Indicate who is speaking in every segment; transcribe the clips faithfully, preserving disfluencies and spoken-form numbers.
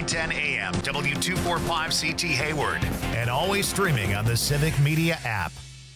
Speaker 1: nine ten A M, W two forty-five C T Hayward, and always streaming on the Civic Media app.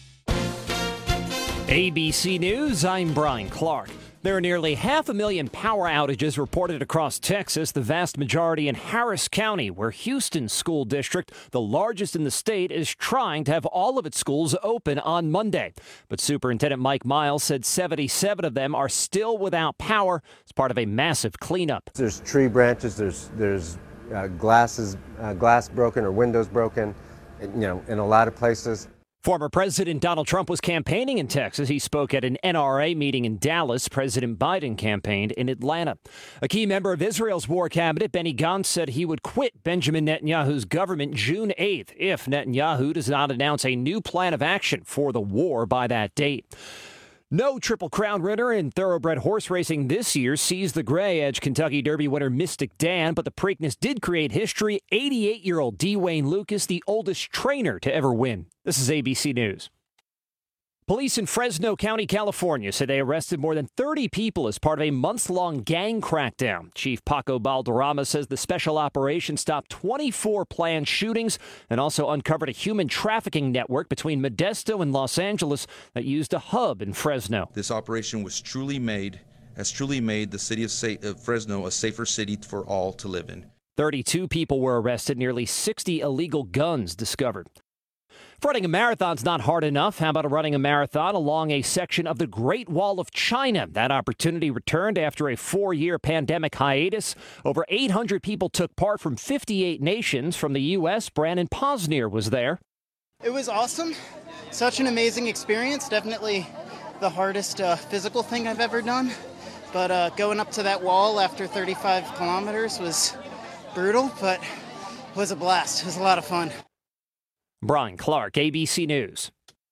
Speaker 2: A B C News, I'm Brian Clark. There are nearly half a million power outages reported across Texas, the vast majority in Harris County, where Houston School District, the largest in the state, is trying to have all of its schools open on Monday. But Superintendent Mike Miles said seventy-seven of them are still without power as part of a massive cleanup.
Speaker 3: There's tree branches, there's there's uh, glasses, uh, glass broken or windows broken, you know, in a lot of places.
Speaker 2: Former President Donald Trump was campaigning in Texas. He spoke at an N R A meeting in Dallas. President Biden campaigned in Atlanta. A key member of Israel's war cabinet, Benny Gantz, said he would quit Benjamin Netanyahu's government June eighth if Netanyahu does not announce a new plan of action for the war by that date. No Triple Crown winner in thoroughbred horse racing this year sees the Gray Edge Kentucky Derby winner Mystic Dan, but the Preakness did create history. eighty-eight-year-old D. Wayne Lucas, the oldest trainer to ever win. This is A B C News. Police in Fresno County, California, say they arrested more than thirty people as part of a months-long gang crackdown. Chief Paco Balderrama says the special operation stopped twenty-four planned shootings and also uncovered a human trafficking network between Modesto and Los Angeles that used a hub in Fresno.
Speaker 4: This operation was truly made, has truly made the city of, Sa- of Fresno a safer city for all to live in.
Speaker 2: thirty-two people were arrested, nearly sixty illegal guns discovered. If running a marathon's not hard enough, how about running a marathon along a section of the Great Wall of China? That opportunity returned after a four-year pandemic hiatus. Over eight hundred people took part from fifty-eight nations. From the U S, Brandon Posnier was there.
Speaker 5: It was awesome. Such an amazing experience. Definitely the hardest uh, physical thing I've ever done. But uh, going up to that wall after thirty-five kilometers was brutal, but was a blast. It was a lot of fun.
Speaker 2: Brian Clark, A B C News.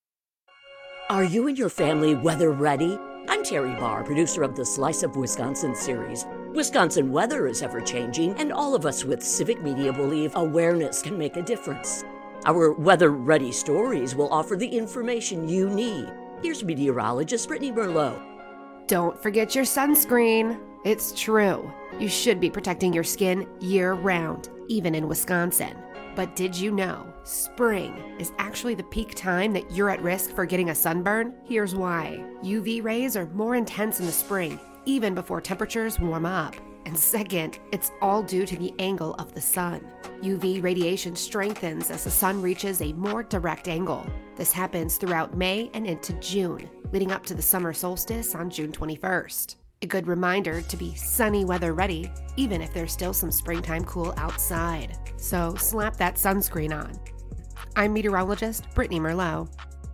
Speaker 6: Are you and your family weather ready? I'm Terry Barr, producer of the Slice of Wisconsin series. Wisconsin weather is ever-changing, and all of us with Civic Media believe awareness can make a difference. Our weather-ready stories will offer the information you need. Here's meteorologist Brittany Merlot.
Speaker 7: Don't forget your sunscreen. It's true. You should be protecting your skin year-round, even in Wisconsin. But did you know spring is actually the peak time that you're at risk for getting a sunburn? Here's why. U V rays are more intense in the spring, even before temperatures warm up. And second, it's all due to the angle of the sun. U V radiation strengthens as the sun reaches a more direct angle. This happens throughout May and into June, leading up to the summer solstice on June twenty-first. A good reminder to be sunny weather ready, even if there's still some springtime cool outside. So slap that sunscreen on. I'm meteorologist Brittany Merlot.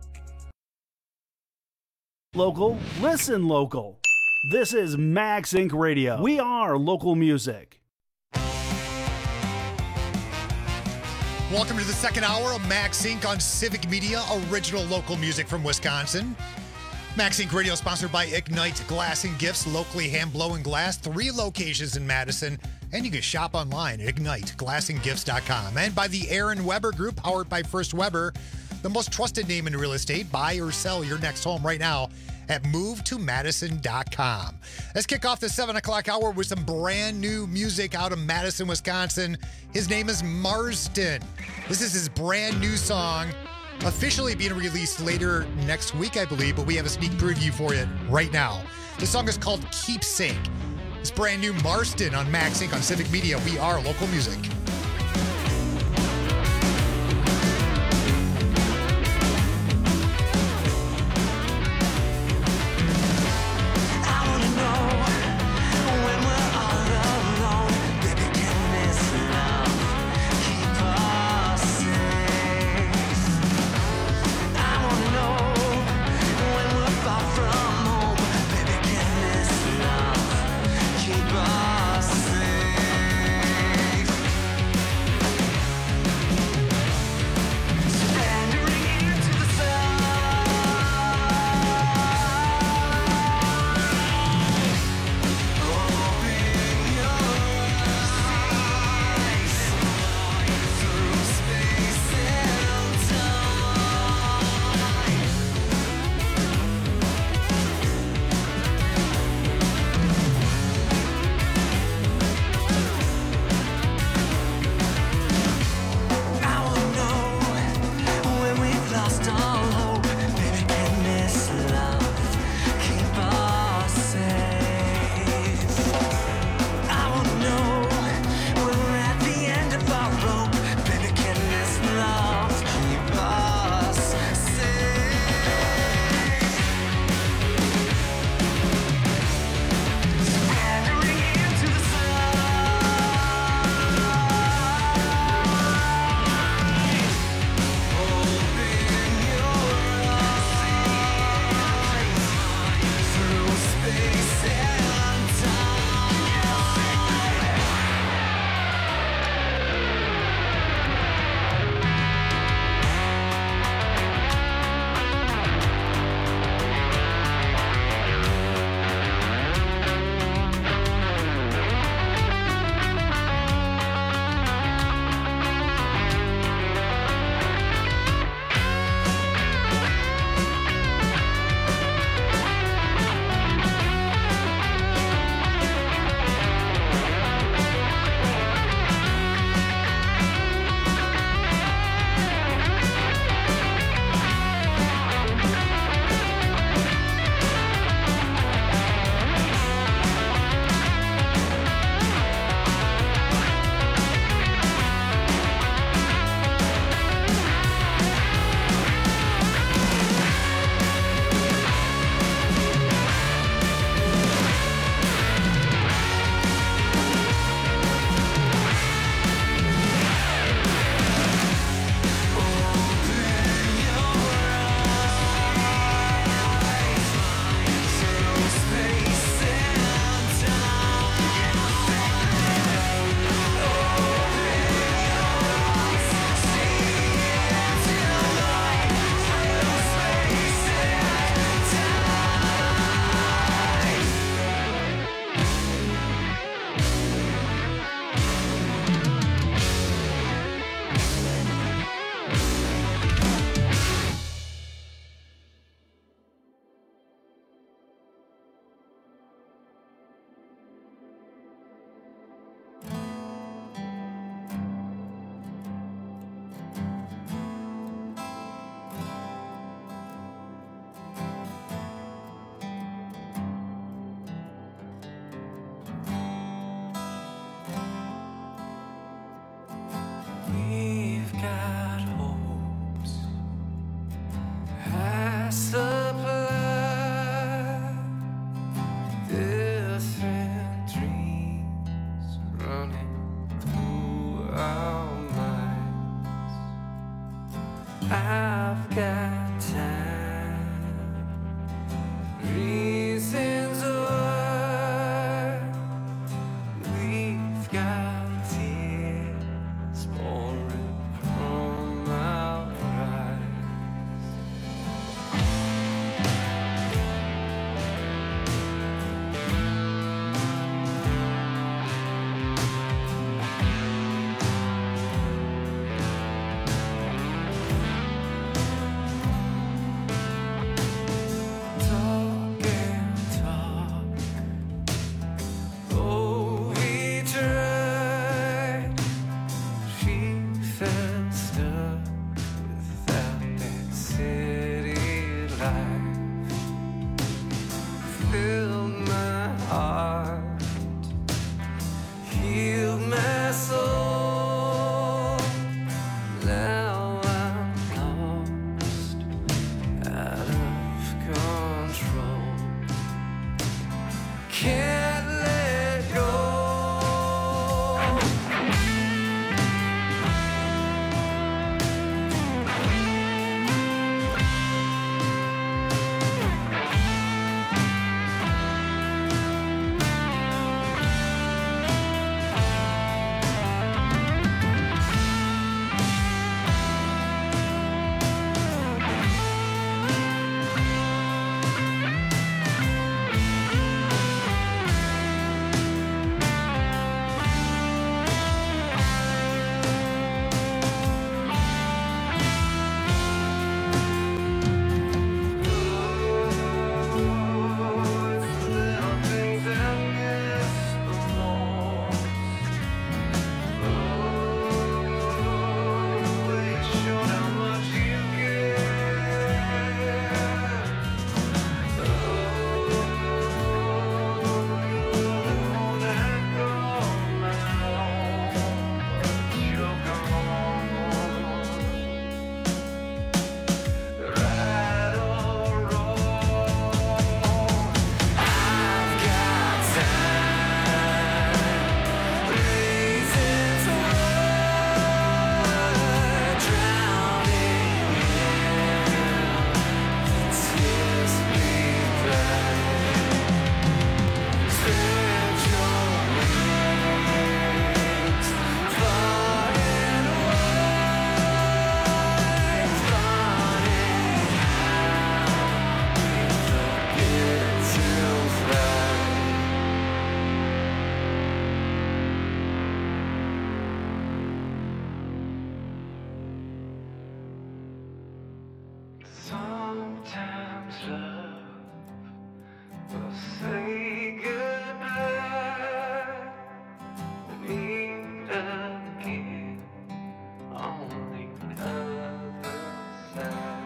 Speaker 8: Local, listen local. This is Max Inc Radio. We are local music.
Speaker 9: Welcome to the second hour of Max Inc on Civic Media, original local music from Wisconsin. Max Inc Radio sponsored by Ignite Glass and Gifts, locally hand-blowing glass, three locations in Madison, and you can shop online at ignite glass and gifts dot com. And by the Aaron Weber Group, powered by First Weber, the most trusted name in real estate. Buy or sell your next home right now at move to madison dot com. Let's kick off the seven o'clock hour with some brand new music out of Madison, Wisconsin. His name is Marston. This is his brand new song, officially being released later next week, I believe, but we have a sneak preview for you right now. The song is called Keepsake. It's brand new Marston on Max Inc on Civic Media. We are local music.
Speaker 10: got time, reasons why we've got tears pouring from our eyes. Talk and talk, oh we tried. She felt stuck without that city life. Filled my heart, healed my soul. Now I'm lost, out of control. Can't let go. Sometimes love will say goodbye, meet again on the other side.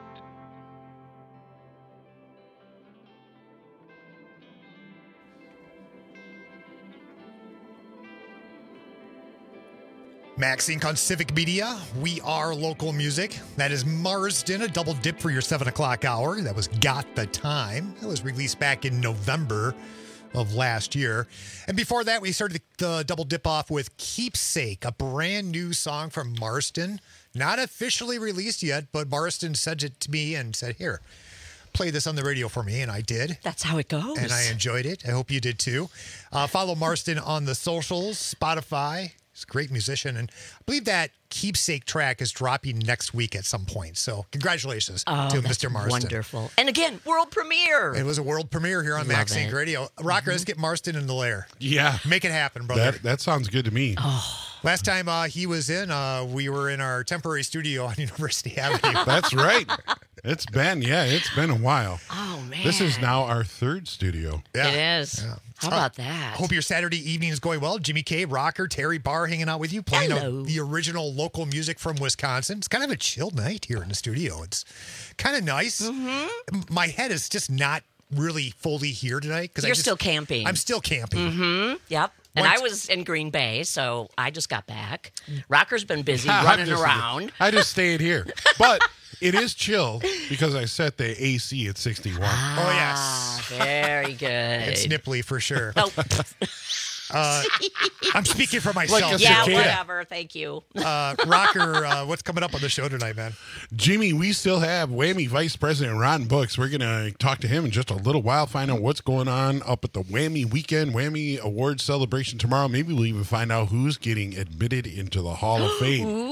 Speaker 9: Max Inc on Civic Media. We are local music. That is Marsden, a double dip for your seven o'clock hour. That was Got the Time. That was released back in November of last year. And before that, we started the, the double dip off with Keepsake, a brand new song from Marsden. Not officially released yet, but Marsden sent it to me and said, here, play this on the radio for me, and I did.
Speaker 6: That's how it goes.
Speaker 9: And I enjoyed it. I hope you did too. Uh, follow Marsden on the socials, Spotify. He's a great musician, and I believe that Keepsake track is dropping next week at some point. So congratulations
Speaker 6: Oh,
Speaker 9: to
Speaker 6: that's
Speaker 9: Mister Marsden.
Speaker 6: wonderful. And again, world premiere.
Speaker 9: It was a world premiere here on
Speaker 6: Love
Speaker 9: Max Inc
Speaker 6: it.
Speaker 9: Radio. Rocker, let's get Marsden in the lair.
Speaker 11: Yeah.
Speaker 9: Make it happen, brother.
Speaker 11: That, that sounds good to me.
Speaker 6: Oh.
Speaker 9: Last time uh, he was in, uh, we were in our temporary studio on University Avenue.
Speaker 11: That's right. It's been, yeah, it's been a while.
Speaker 6: Oh, man.
Speaker 11: This is now our third studio.
Speaker 9: Yeah.
Speaker 6: It is.
Speaker 9: Yeah.
Speaker 6: How about that?
Speaker 9: Hope your Saturday evening is going well. Jimmy K, Rocker, Terry Barr hanging out with you, playing
Speaker 6: Hello.
Speaker 9: uh, the original local music from Wisconsin. It's kind of a chill night here in the studio. It's kind of nice.
Speaker 6: Mm-hmm.
Speaker 9: My head is just not really fully here tonight.
Speaker 6: You're
Speaker 9: I just,
Speaker 6: still camping.
Speaker 9: I'm still camping.
Speaker 6: Mm-hmm. Yep. And
Speaker 9: Once-
Speaker 6: I was in Green Bay, so I just got back. Rocker's been busy
Speaker 11: I'm
Speaker 6: running
Speaker 11: just-
Speaker 6: around.
Speaker 11: I just stayed here. But it is chill because I set the A C at sixty-one.
Speaker 9: Oh, yes.
Speaker 6: Very good.
Speaker 9: It's nipply for sure.
Speaker 6: Oh.
Speaker 9: Uh, I'm speaking for myself.
Speaker 11: Like a
Speaker 12: Yeah,
Speaker 11: cicada.
Speaker 12: whatever. Thank you.
Speaker 9: Uh, Rocker, uh, what's coming up on the show tonight, man?
Speaker 11: Jimmy, we still have Whammy Vice President Ron Books. We're going to talk to him in just a little while, find out what's going on up at the Whammy Weekend, Whammy Awards celebration tomorrow. Maybe we'll even find out who's getting admitted into the Hall of Fame.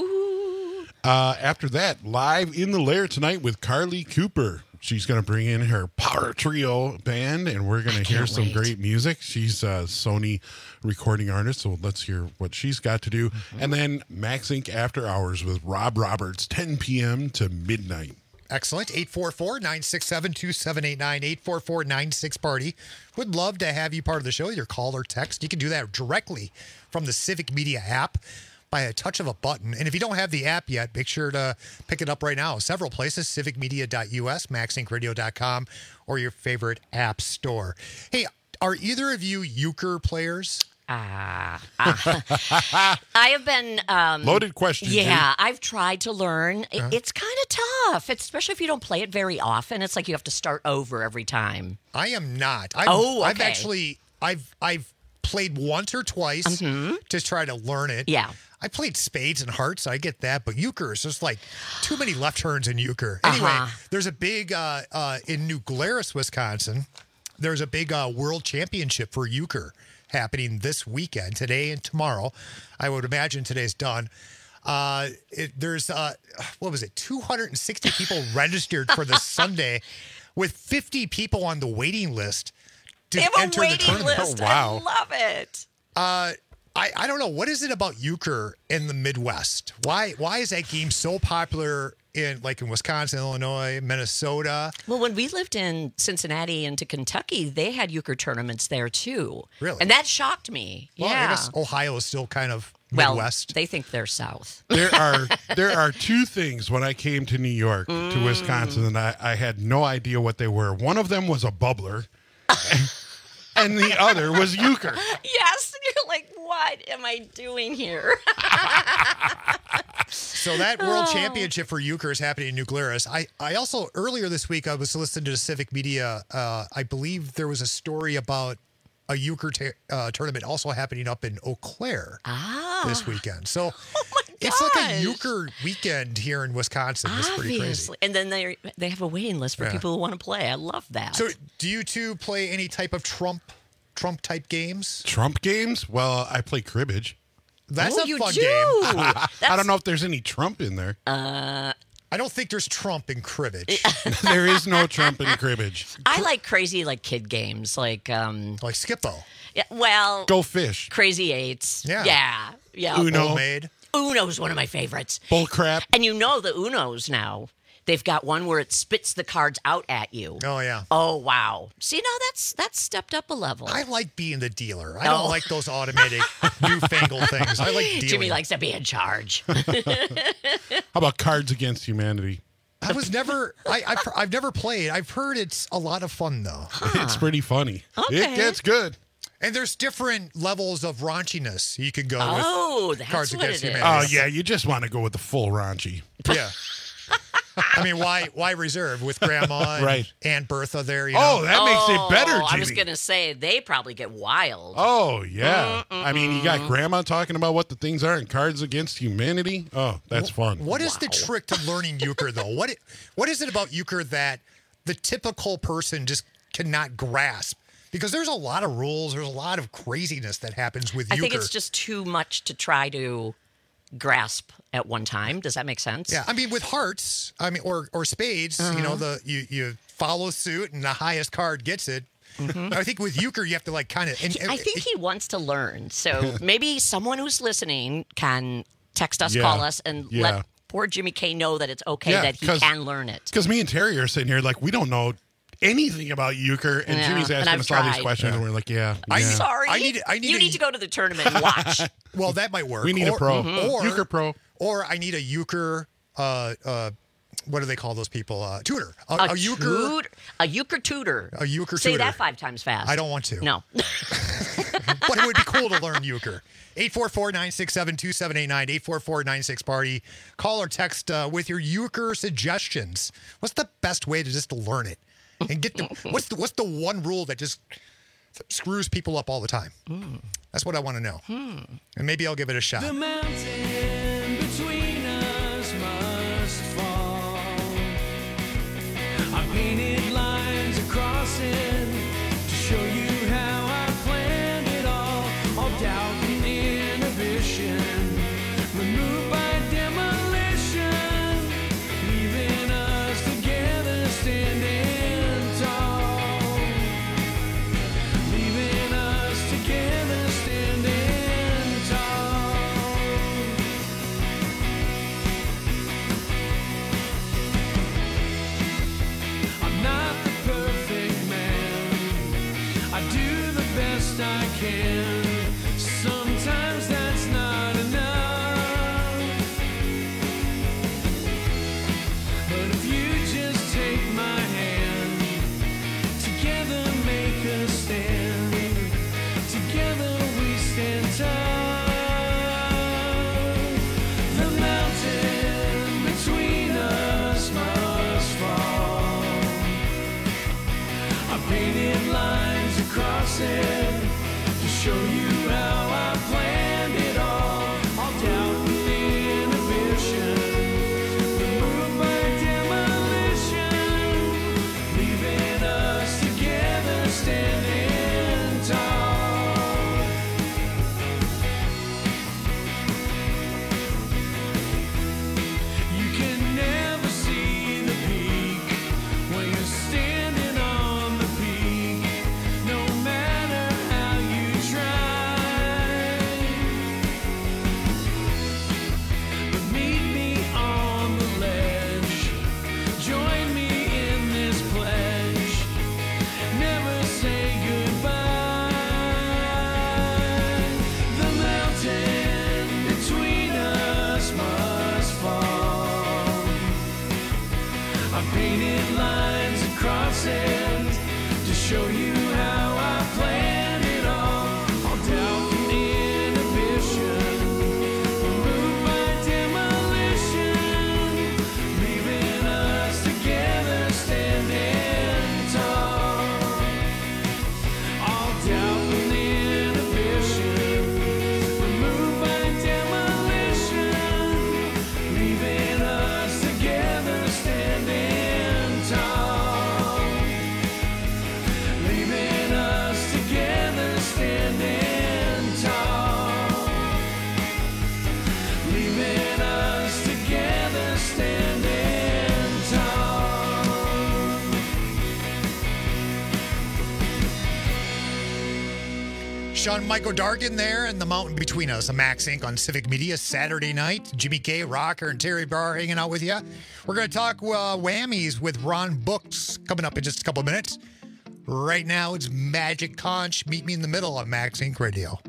Speaker 11: Uh, after that, live in the lair tonight with Carly Cooper. She's going to bring in her Power Trio band, and we're going to hear some
Speaker 12: wait.
Speaker 11: great music. She's a Sony recording artist, so let's hear what she's got to do.
Speaker 9: Mm-hmm.
Speaker 11: And then Max Inc After Hours with Rob Roberts, ten p.m. to midnight.
Speaker 9: Excellent. eight four four, nine six seven, two seven eight nine, eight four four, nine six party. Would love to have you part of the show, your call or text. You can do that directly from the Civic Media app by a touch of a button. And if you don't have the app yet, make sure to pick it up right now. Several places, civic media dot u s, max inc radio dot com, or your favorite app store. Hey, are either of you euchre players?
Speaker 12: Ah. ah. I have been. Um,
Speaker 11: Loaded question.
Speaker 12: Yeah, I've tried to learn. It-
Speaker 9: Uh-huh.
Speaker 12: It's kind of tough, it's, especially if you don't play it very often. It's like you have to start over every time.
Speaker 9: I am not. I've,
Speaker 12: Oh,
Speaker 9: I've
Speaker 12: okay.
Speaker 9: actually, I've, I've played once or twice to try to learn it.
Speaker 12: Mm-hmm. Yeah.
Speaker 9: I played spades and hearts. I get that, but euchre is just like too many left turns in euchre. Anyway,
Speaker 12: Uh-huh.
Speaker 9: there's a big uh, uh, in New Glarus, Wisconsin. There's a big uh, world championship for euchre happening this weekend, today and tomorrow. I would imagine today's done. Uh, it, there's uh, what was it? two hundred sixty people registered for this Sunday, with fifty people on the waiting list to
Speaker 12: They have
Speaker 9: enter
Speaker 12: a
Speaker 9: the
Speaker 12: waiting
Speaker 9: tournament.
Speaker 12: list.
Speaker 11: Oh, wow.
Speaker 12: I love it.
Speaker 9: Uh, I, I don't know. What is it about euchre in the Midwest? Why why is that game so popular in like in Wisconsin, Illinois, Minnesota?
Speaker 12: Well, when we lived in Cincinnati and to Kentucky, they had euchre tournaments there too.
Speaker 9: Really?
Speaker 12: And that shocked me.
Speaker 9: Well,
Speaker 12: yeah.
Speaker 9: I guess Ohio is still kind of
Speaker 12: well,
Speaker 9: Midwest.
Speaker 12: they think they're south.
Speaker 11: There are there are two things when I came to New York,
Speaker 12: Mm.
Speaker 11: to Wisconsin, and I, I had no idea what they were. One of them was a bubbler, and the other was euchre.
Speaker 12: Yes, you're like, what am I doing here?
Speaker 9: So that World
Speaker 12: Oh.
Speaker 9: Championship for euchre is happening in New Glarus. I, I also, earlier this week, I was listening to the Civic Media. Uh, I believe there was a story about a euchre ta- uh, tournament also happening up in Eau Claire
Speaker 12: Ah.
Speaker 9: this weekend. So
Speaker 12: Oh my
Speaker 9: it's like a
Speaker 12: gosh.
Speaker 9: euchre weekend here in Wisconsin. It's pretty crazy.
Speaker 12: Obviously. And then they they have a waiting list for
Speaker 9: Yeah.
Speaker 12: people who want to play. I love that.
Speaker 9: So do you two play any type of Trump Trump type games?
Speaker 11: Trump games? Well, I play cribbage.
Speaker 9: That's
Speaker 12: Oh,
Speaker 9: a
Speaker 12: you
Speaker 9: fun
Speaker 12: do.
Speaker 9: game.
Speaker 11: I don't know if there's any Trump in there.
Speaker 12: Uh,
Speaker 9: I don't think there's Trump in cribbage.
Speaker 11: There is no Trump in cribbage.
Speaker 12: I like crazy like kid games like um
Speaker 9: like Skippo.
Speaker 12: Yeah, well,
Speaker 11: Go fish.
Speaker 12: Crazy Eights.
Speaker 9: Yeah.
Speaker 12: Yeah. Yeah.
Speaker 11: Uno.
Speaker 9: Homemade.
Speaker 12: Uno's one of my favorites.
Speaker 11: Bull crap.
Speaker 12: And you know the Unos now. They've got one where it spits the cards out at you.
Speaker 9: Oh yeah.
Speaker 12: Oh wow. See now that's that's stepped up a level.
Speaker 9: I like being the dealer. I don't
Speaker 12: Oh.
Speaker 9: like those automatic newfangled things. I like dealing.
Speaker 12: Jimmy likes to be in charge.
Speaker 11: How about Cards Against Humanity?
Speaker 9: I was never. I, I've, I've never played. I've heard it's a lot of fun though.
Speaker 11: It's pretty funny.
Speaker 12: Okay.
Speaker 11: It gets good.
Speaker 9: And there's different levels of raunchiness you can go
Speaker 12: Oh,
Speaker 9: with.
Speaker 12: that's
Speaker 9: Cards
Speaker 12: what
Speaker 9: Against
Speaker 12: it is.
Speaker 9: Humanity.
Speaker 11: Oh, yeah, you just want to go with the full raunchy.
Speaker 9: Yeah. I mean, why why reserve with Grandma and
Speaker 11: Right.
Speaker 9: Aunt Bertha there? You know?
Speaker 11: Oh, that makes
Speaker 12: Oh,
Speaker 11: it better, Jimmy.
Speaker 12: I was gonna say they probably get wild.
Speaker 11: Oh, yeah. I mean, you got Grandma talking about what the things are in Cards Against Humanity. Oh, that's fun.
Speaker 9: What is the trick to learning euchre though? What it, what is it about euchre that the typical person just cannot grasp? Because there's a lot of rules. There's a lot of craziness that happens with
Speaker 12: I
Speaker 9: euchre.
Speaker 12: think it's just too much to try to grasp at one time. Does that make sense?
Speaker 9: Yeah, I mean, with hearts, I mean, or or spades, you know, the you you follow suit and the highest card gets it. I think with euchre, you have to like kind of.
Speaker 12: I think he wants to learn. So maybe someone who's listening can text us,
Speaker 11: Yeah.
Speaker 12: call us, and
Speaker 11: Yeah.
Speaker 12: let poor Jimmy K know that it's okay
Speaker 11: Yeah,
Speaker 12: that he
Speaker 11: 'cause-
Speaker 12: can learn it.
Speaker 11: Because me and Terry are sitting here like, we don't know anything about euchre, and
Speaker 12: Yeah,
Speaker 11: Jimmy's
Speaker 12: and
Speaker 11: asking
Speaker 12: I've
Speaker 11: us all these
Speaker 12: tried.
Speaker 11: questions, and we're like, yeah.
Speaker 9: I-
Speaker 11: yeah.
Speaker 12: Sorry.
Speaker 9: I need- I need
Speaker 12: you
Speaker 9: a-
Speaker 12: need to go to the tournament and watch.
Speaker 9: well, that might work.
Speaker 11: We need a
Speaker 9: Or-
Speaker 11: pro.
Speaker 9: or
Speaker 11: Euchre pro.
Speaker 9: or I need a euchre. Uh, uh, what do they call those people? Uh, tutor. A,
Speaker 12: A,
Speaker 9: a euchre.
Speaker 12: tutor, a euchre tutor.
Speaker 9: A euchre
Speaker 12: Say
Speaker 9: tutor.
Speaker 12: that five times fast.
Speaker 9: I don't want to.
Speaker 12: No.
Speaker 9: But it would be cool to learn euchre. eight four four, nine six seven, two seven eight nine, eight four four, nine six party. Call or text uh, with your euchre suggestions. What's the best way to just learn it and get the what's the what's the one rule that just screws people up all the time?
Speaker 12: Mm.
Speaker 9: That's what I want to know.
Speaker 12: Hmm.
Speaker 9: And maybe I'll give it a shot.
Speaker 10: The mountain between us must fall. I painted lines across it to show you how I planned it all. All doubt and inhibition removed by demolition, leaving us together standing tall. Leaving us together standing tall. I'm not the perfect man. I do the best I can. Sometimes that's not enough. But if you just take my hand, together make a stand. Together we stand tall. The mountain between us must fall. I painted lines across it to show you how I planned it all. All doubt and inhibition removed by demolition, leaving us together standing tall. You can never see the peak when you're standing on the peak, no matter how you try. But meet me on the ledge, join me in this pledge, never say goodbye. The mountain between us must fall. I painted lines across it to show you how I planned it all. All doubt and inhibition removed by demolition, leaving us together standing tall. All doubt and inhibition removed by demolition, leaving us together standing tall. Leaving us together standing tall. Leaving us together standing tall.
Speaker 9: Sean Michael Dargan there and The Mountain Between Us, a Max Inc on Civic Media Saturday night. Jimmy K, Rocker, and Terry Barr hanging out with you. We're going to talk uh, whammies with Ron Books coming up in just a couple of minutes. Right now, it's Magic Conch. Meet me in the middle on Max Inc Radio.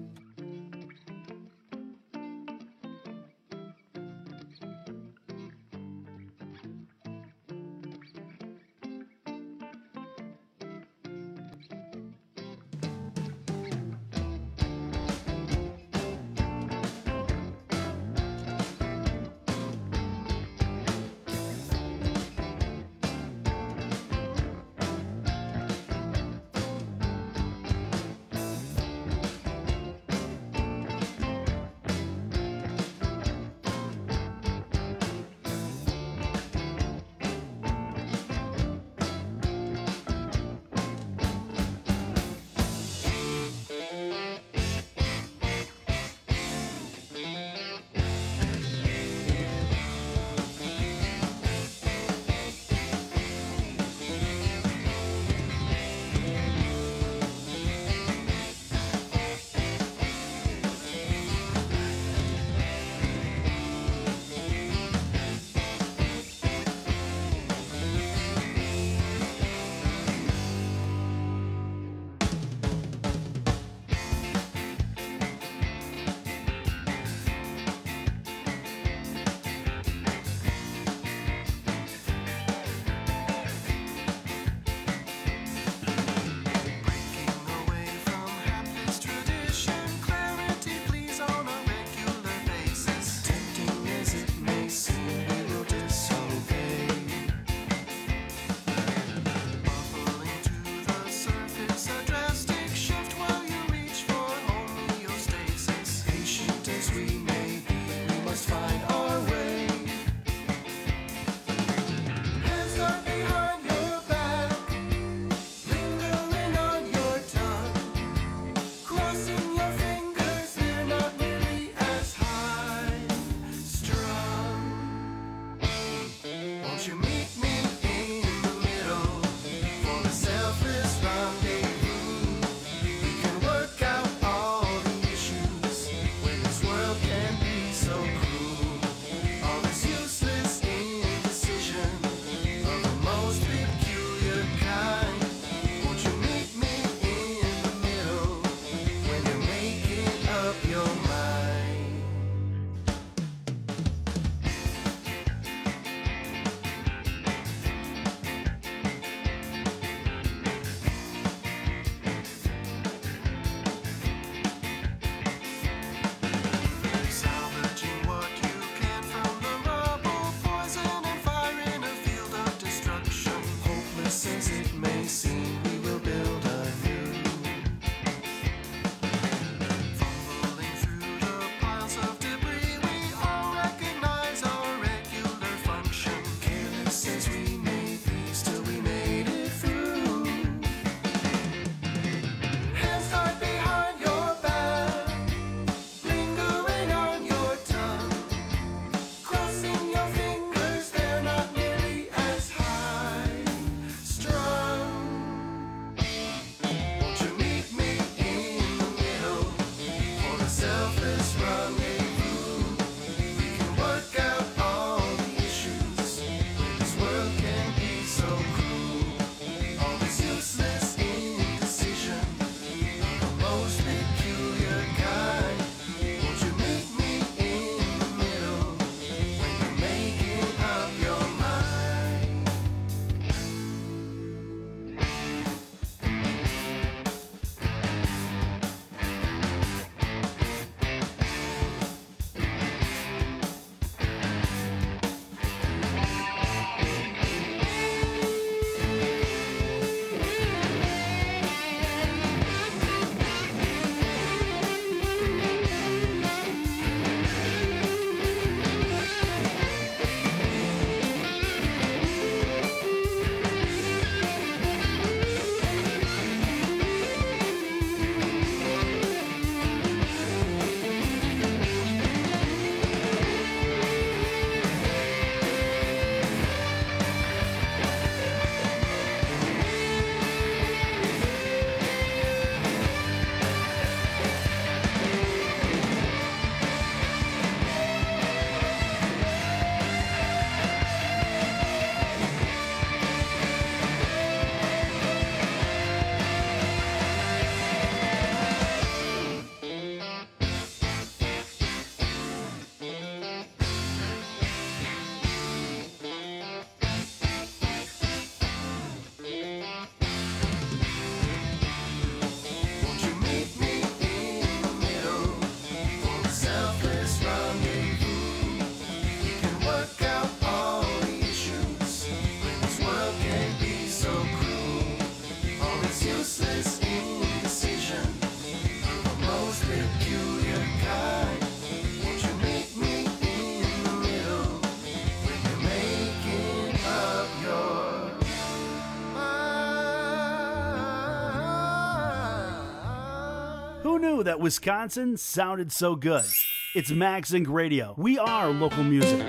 Speaker 8: Who knew that Wisconsin sounded so good? It's Max Inc Radio. We are local music.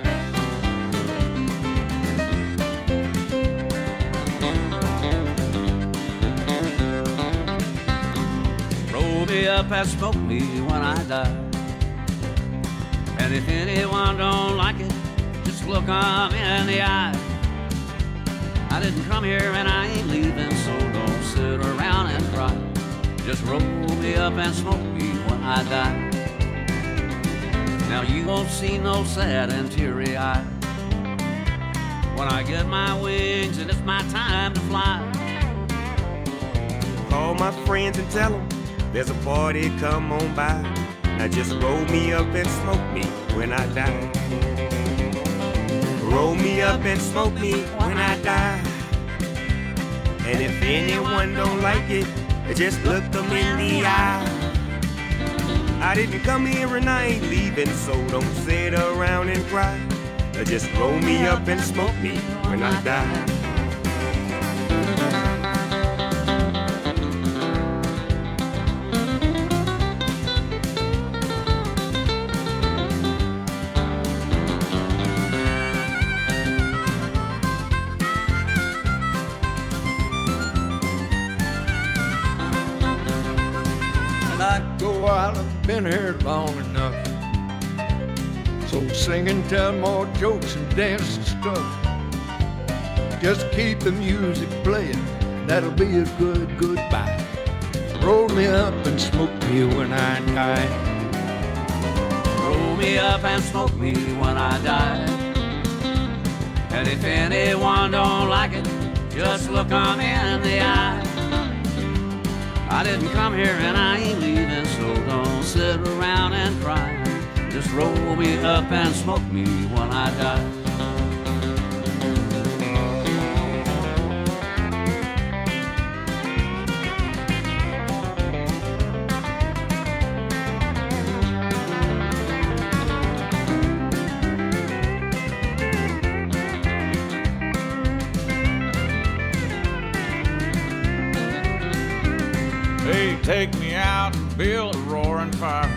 Speaker 13: Roll me up and smoke me when I die. And if anyone don't like it, just look 'em in the eye. I didn't come here and I ain't leaving, so don't sit around and cry. Just roll me up and smoke me when I die. Now you won't see no sad and teary eye when I get my wings and it's my time to fly.
Speaker 14: Call my friends and tell them there's a party, come on by. Now just roll me up and smoke me when I die. Roll me up and smoke me when I die. And if anyone don't like it, just look them in the eye. I didn't come here and I ain't leaving, so don't sit around and cry. Just roll me up and smoke me when I die.
Speaker 15: While I've been here long enough, so sing and tell more jokes and dance and stuff. Just keep the music playing, that'll be a good goodbye. Roll me up and smoke me when I die.
Speaker 13: Roll me up and smoke me when I die. And if anyone don't like it, just look 'em in the eye. I didn't come here and I ain't leaving, so don't sit around and cry. Just roll me up and smoke me when I die.
Speaker 15: Take me out and build a roaring fire.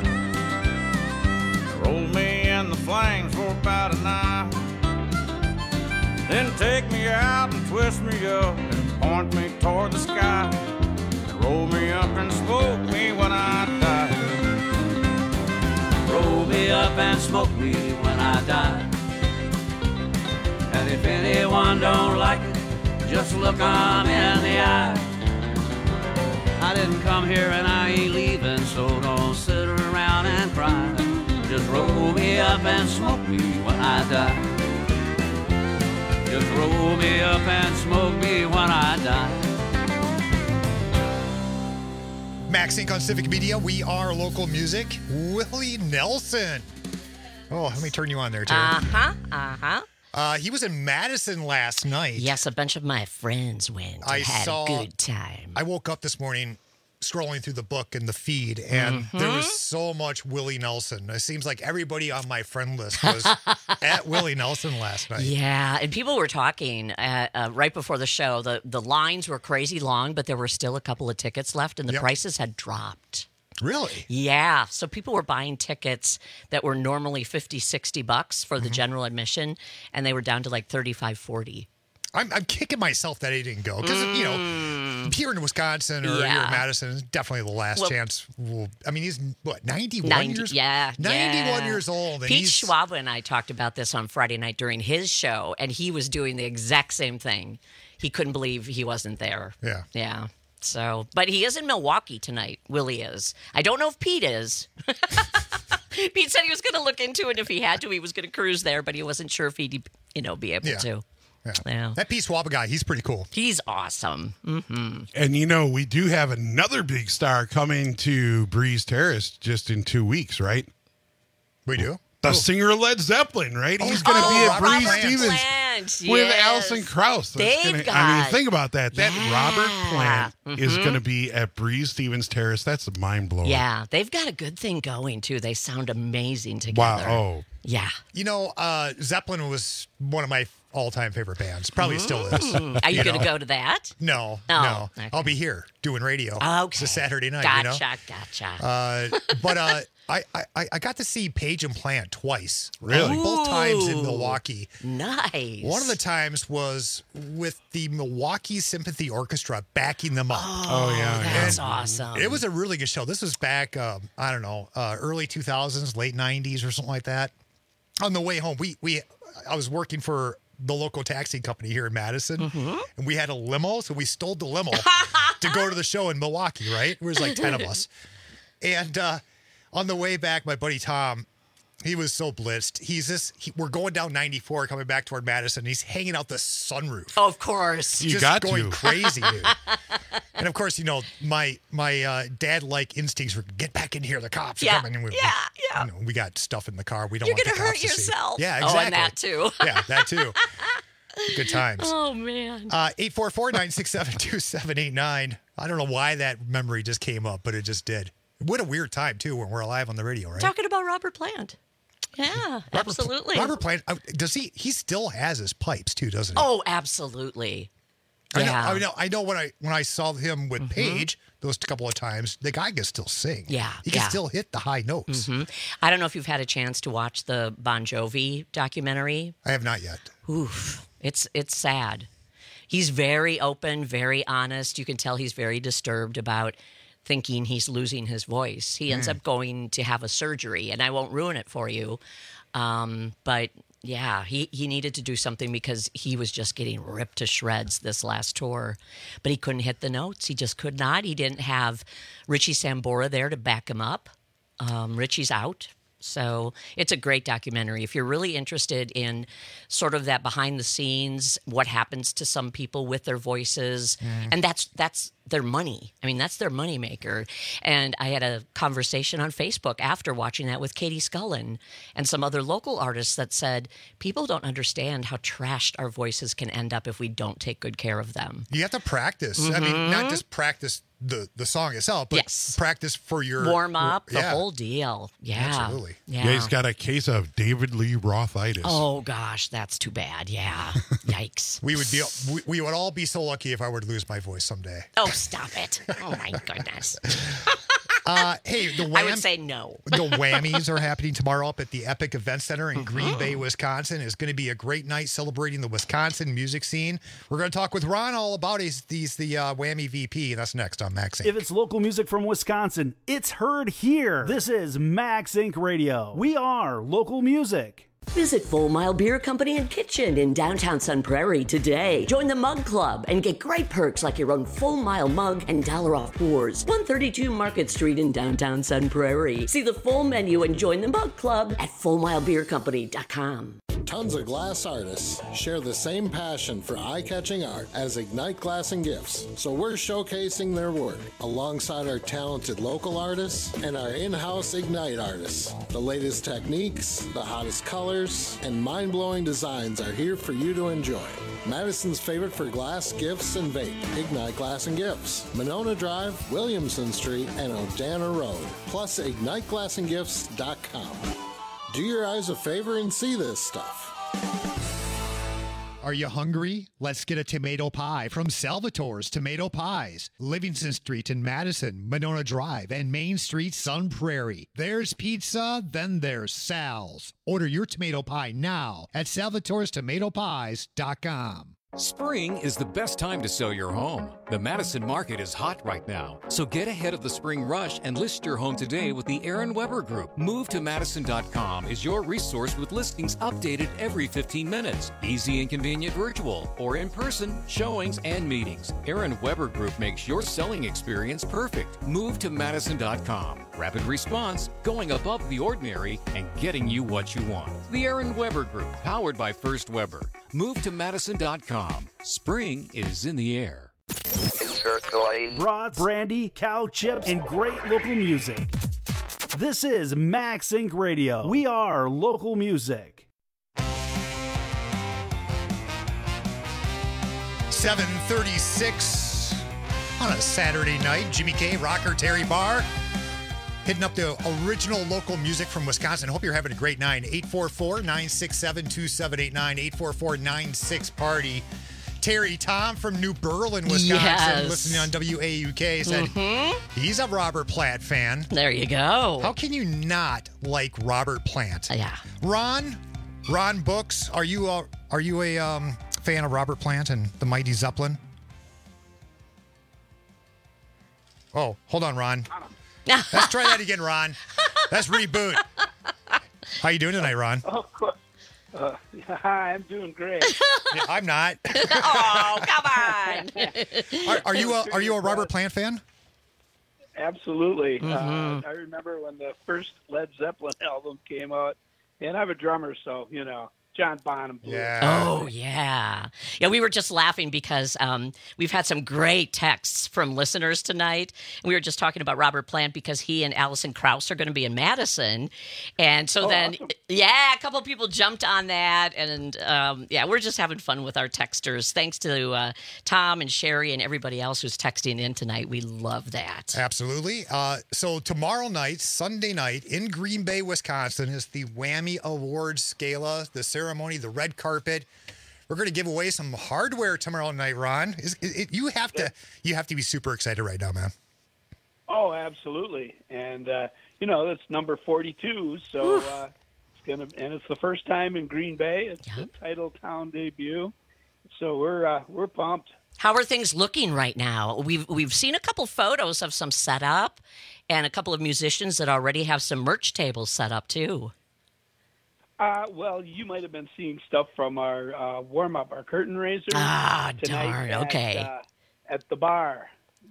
Speaker 15: Roll me in the flames for about an hour. Then take me out and twist me up and point me toward the sky. And roll me up and smoke me when I die.
Speaker 13: Roll me up and smoke me when I die. And if anyone don't like it, just look 'em in the eye. I didn't come here and I ain't leaving, so don't sit around and cry. Just roll me up and smoke me when I die. Just roll me up and smoke me when I die.
Speaker 9: Max Inc on Civic Media. We are local music. Willie Nelson. Oh, let me turn you on there, too.
Speaker 12: Uh-huh, uh-huh.
Speaker 9: Uh, he was in Madison last night.
Speaker 12: Yes, a bunch of my friends went.
Speaker 9: I
Speaker 12: and had
Speaker 9: saw,
Speaker 12: a good time.
Speaker 9: I woke up this morning scrolling through the book and the feed, and
Speaker 12: Mm-hmm.
Speaker 9: there was so much Willie Nelson. It seems like everybody on my friend list was at Willie Nelson last night.
Speaker 12: Yeah, and people were talking uh, uh, right before the show. The, the lines were crazy long, but there were still a couple of tickets left, and the
Speaker 9: Yep.
Speaker 12: prices had dropped.
Speaker 9: Really?
Speaker 12: Yeah. So people were buying tickets that were normally fifty, sixty bucks for the
Speaker 9: Mm-hmm.
Speaker 12: general admission, and they were down to like thirty-five, forty.
Speaker 9: I'm, I'm kicking myself that I didn't go because, you know, here in Wisconsin or
Speaker 12: Mm. Yeah.
Speaker 9: here in Madison is definitely the last
Speaker 12: Well-
Speaker 9: chance. We'll, I mean, he's, what, ninety-one
Speaker 12: ninety,
Speaker 9: years?
Speaker 12: yeah,
Speaker 9: ninety-one
Speaker 12: yeah.
Speaker 9: years old. And
Speaker 12: Pete
Speaker 9: he's,
Speaker 12: Schwab and I talked about this on Friday night during his show, and he was doing the exact same thing. He couldn't believe he wasn't there.
Speaker 9: Yeah.
Speaker 12: Yeah. So, but he is in Milwaukee tonight. Willie is. I don't know if Pete is. Pete said he was going to look into it. If he had to, he was going to cruise there, but he wasn't sure if he'd, you know, be able
Speaker 9: Yeah.
Speaker 12: to.
Speaker 9: Yeah.
Speaker 12: Yeah.
Speaker 9: That Pete Schwab guy, he's pretty cool.
Speaker 12: He's awesome. Mm-hmm.
Speaker 11: And you know, we do have another big star coming to Breeze Terrace just in two weeks, right?
Speaker 9: We do?
Speaker 11: The
Speaker 9: Oh.
Speaker 11: singer of Led Zeppelin, right?
Speaker 9: Oh,
Speaker 11: He's going to
Speaker 9: oh,
Speaker 11: be at
Speaker 9: Robert
Speaker 11: Breeze
Speaker 9: Plant.
Speaker 11: Stevens
Speaker 12: Plant,
Speaker 11: with
Speaker 12: yes.
Speaker 11: Alison Krauss. That's
Speaker 12: They've
Speaker 11: gonna,
Speaker 12: got,
Speaker 11: I mean, think about that. That
Speaker 12: Yeah.
Speaker 11: Robert Plant is
Speaker 12: Mhm.
Speaker 11: going to be at Breeze Stevens Terrace. That's mind blowing.
Speaker 12: Yeah, they've got a good thing going too. They sound amazing together.
Speaker 11: Wow. Oh.
Speaker 12: Yeah.
Speaker 9: You know, uh, Zeppelin was one of my all-time favorite bands. Probably still is.
Speaker 12: Mm. Are you, going to
Speaker 9: know?
Speaker 12: go to that?
Speaker 9: No,
Speaker 12: Oh,
Speaker 9: no.
Speaker 12: okay.
Speaker 9: I'll be here doing radio.
Speaker 12: Okay.
Speaker 9: It's a Saturday night,
Speaker 12: Gotcha,
Speaker 9: you know?
Speaker 12: gotcha.
Speaker 9: Uh, but uh, I, I, I got to see Page and Plant twice.
Speaker 11: Really?
Speaker 9: Uh, both times in
Speaker 12: Ooh.
Speaker 9: Milwaukee.
Speaker 12: Nice.
Speaker 9: One of the times was with the Milwaukee Symphony Orchestra backing them up.
Speaker 12: Oh,
Speaker 11: yeah,
Speaker 12: that's
Speaker 9: And
Speaker 12: awesome.
Speaker 9: It was a really good show. This was back, um, I don't know, uh, early two thousands, late nineties or something like that. On the way home, we we I was working for the local taxi company here in Madison,
Speaker 12: Mm-hmm.
Speaker 9: and we had a limo, so we stole the limo to go to the show in Milwaukee, right? There was like ten of us. And uh, on the way back, my buddy Tom, he was so blitzed. He's just, he, we're going down ninety-four coming back toward Madison. He's hanging out the sunroof.
Speaker 12: Of course.
Speaker 11: You
Speaker 9: just
Speaker 11: got
Speaker 9: going
Speaker 11: to.
Speaker 9: crazy, dude. And of course, you know, my my uh, dad-like instincts were get back in here. The cops are
Speaker 12: Yeah,
Speaker 9: coming. And we,
Speaker 12: yeah, yeah.
Speaker 9: You know, we got stuff in the car. We don't
Speaker 12: You're
Speaker 9: want
Speaker 12: gonna
Speaker 9: the cops
Speaker 12: hurt
Speaker 9: to see.
Speaker 12: yourself.
Speaker 9: Yeah,
Speaker 12: Oh,
Speaker 9: exactly.
Speaker 12: and that too.
Speaker 9: Yeah, that too. Good times.
Speaker 12: Oh, man.
Speaker 9: Uh, eight four four, nine six seven, two seven eight nine. I don't know why that memory just came up, but it just did. What a weird time, too, when we're alive on the radio, right?
Speaker 12: Talking about Robert Plant. Yeah,
Speaker 9: Robert,
Speaker 12: absolutely.
Speaker 9: Robert Plant, uh, does he, he still has his pipes, too, doesn't he?
Speaker 12: Oh, absolutely.
Speaker 9: I know,
Speaker 12: Yeah.
Speaker 9: I know. I know. When I when I saw him with
Speaker 12: Mhm.
Speaker 9: Paige those couple of times, the guy can still sing.
Speaker 12: Yeah,
Speaker 9: he can
Speaker 12: yeah.
Speaker 9: still hit the high notes.
Speaker 12: Mhm. I don't know if you've had a chance to watch the Bon Jovi documentary.
Speaker 9: I have not yet.
Speaker 12: Oof, it's it's sad. He's very open, very honest. You can tell he's very disturbed about thinking he's losing his voice. He ends
Speaker 9: Mm.
Speaker 12: up going to have a surgery, and I won't ruin it for you. Um, but yeah, he, he needed to do something because he was just getting ripped to shreds this last tour. But he couldn't hit the notes. He just could not. He didn't have Richie Sambora there to back him up. Um, Richie's out. So it's a great documentary. If you're really interested in sort of that behind the scenes, what happens to some people with their voices,
Speaker 16: Mm.
Speaker 12: and that's that's their money. I mean, that's their moneymaker. And I had a conversation on Facebook after watching that with Katie Scullen and some other local artists that said, people don't understand how trashed our voices can end up if we don't take good care of them.
Speaker 9: You have to practice. I mean, not
Speaker 12: Mhm.
Speaker 9: just practice the, the song itself, but
Speaker 12: Yes.
Speaker 9: practice for your
Speaker 12: Warm up, the
Speaker 9: yeah.
Speaker 12: whole deal. Yeah.
Speaker 9: Absolutely.
Speaker 12: Yeah.
Speaker 11: Yeah, he's got a case of David Lee Rothitis.
Speaker 12: Oh gosh, that's too bad. Yeah. Yikes.
Speaker 9: We would be we, we would all be so lucky if I were to lose my voice someday.
Speaker 12: Oh, stop it. Oh my goodness.
Speaker 9: Uh, hey, the Wham-
Speaker 12: I would say no.
Speaker 9: the Whammies are happening tomorrow up at the Epic Event Center in Green
Speaker 12: Mm-hmm.
Speaker 9: Bay, Wisconsin. It's going to be a great night celebrating the Wisconsin music scene. We're going to talk with Ron all about his, he's the uh, Whammy V P, and that's next on Max Inc.
Speaker 8: If it's local music from Wisconsin, it's heard here. This is Max Incorporated. Radio. We are local music.
Speaker 6: Visit Full Mile Beer Company and Kitchen in downtown Sun Prairie today. Join the Mug Club and get great perks like your own Full Mile mug and dollar off pours. one thirty-two Market Street in downtown Sun Prairie. See the full menu and join the Mug Club at full mile beer company dot com.
Speaker 16: Tons of glass artists share the same passion for eye-catching art as Ignite Glass and Gifts, so we're showcasing their work alongside our talented local artists and our in-house Ignite artists. The latest techniques, the hottest colors, and mind-blowing designs are here for you to enjoy. Madison's favorite for glass, gifts, and vape, Ignite Glass and Gifts. Monona Drive, Williamson Street, and Odana Road, plus ignite glass and gifts dot com. Do your eyes a favor and see this stuff.
Speaker 9: Are you hungry? Let's get a tomato pie from Salvatore's Tomato Pies. Livingston Street in Madison, Monona Drive, and Main Street, Sun Prairie. There's pizza, then there's Sal's. Order your tomato pie now at salvatores tomato pies dot com.
Speaker 17: Spring is the best time to sell your home. The Madison market is hot right now, so get ahead of the spring rush and list your home today with the Aaron Weber Group. Move to Madison dot com is your resource with listings updated every fifteen minutes. Easy and convenient virtual or in-person showings and meetings. Aaron Weber Group makes your selling experience perfect. Move to Madison dot com. Rapid response, going above the ordinary, and getting you what you want. The Aaron Weber Group, powered by First Weber. Move to Madison dot com. Spring is in the air.
Speaker 8: Brats, brandy, cow chips, and great local music. This is Max Incorporated. Radio. We are local music.
Speaker 9: seven thirty-six on a Saturday night. Jimmy K, Rocker, Terry Barr. hitting up the original local music from Wisconsin. Hope you're having a great night. eight four four, nine six seven, two seven eight nine, eight four four, nine six party. Terry Tom from New Berlin, Wisconsin,
Speaker 12: Yes.
Speaker 9: listening on W A U K, said
Speaker 12: Mhm.
Speaker 9: he's a Robert Plant fan.
Speaker 12: There you go.
Speaker 9: How can you not like Robert Plant?
Speaker 12: Yeah.
Speaker 9: Ron, Ron Books, are you a, are you a um, fan of Robert Plant and the Mighty Zeppelin? Oh, hold on, Ron. Let's try that again, Ron. Let's reboot. How you doing tonight, Ron?
Speaker 18: Oh, of course. Uh, hi, I'm doing great.
Speaker 9: Yeah, I'm not.
Speaker 12: Oh, come on.
Speaker 9: Are, are you a are you a Robert Plant fan?
Speaker 18: Absolutely.
Speaker 12: Mhm.
Speaker 18: Uh, I remember when the first Led Zeppelin album came out, and I'm a drummer, so, you know, John Bonham. Blue.
Speaker 12: Oh, yeah. Yeah, we were just laughing because um, we've had some great texts from listeners tonight. We were just talking about Robert Plant because he and Alison Krauss are going to be in Madison. And so
Speaker 18: Oh,
Speaker 12: then,
Speaker 18: awesome.
Speaker 12: yeah, a couple of people jumped on that. And um, yeah, we're just having fun with our texters. Thanks to uh, Tom and Sherry and everybody else who's texting in tonight. We love that.
Speaker 9: Absolutely. Uh, so tomorrow night, Sunday night, in Green Bay, Wisconsin, is the Whammy Awards Gala, the ceremony, the red carpet. We're going to give away some hardware tomorrow night, Ron. Is, is it, you have to you have to be super excited right now, man.
Speaker 18: Oh, absolutely. And, uh, you know, that's number forty-two, so uh, it's gonna, and it's the first time in Green Bay. It's the title town debut. So we're uh, we're pumped.
Speaker 12: How are things looking right now? We've we've seen a couple photos of some setup and a couple of musicians that already have some merch tables set up too.
Speaker 18: Uh, well, you might have been seeing stuff from our uh, warm-up, our curtain raiser.
Speaker 12: Ah,
Speaker 18: tonight
Speaker 12: darn,
Speaker 18: at,
Speaker 12: okay.
Speaker 18: uh, at the bar.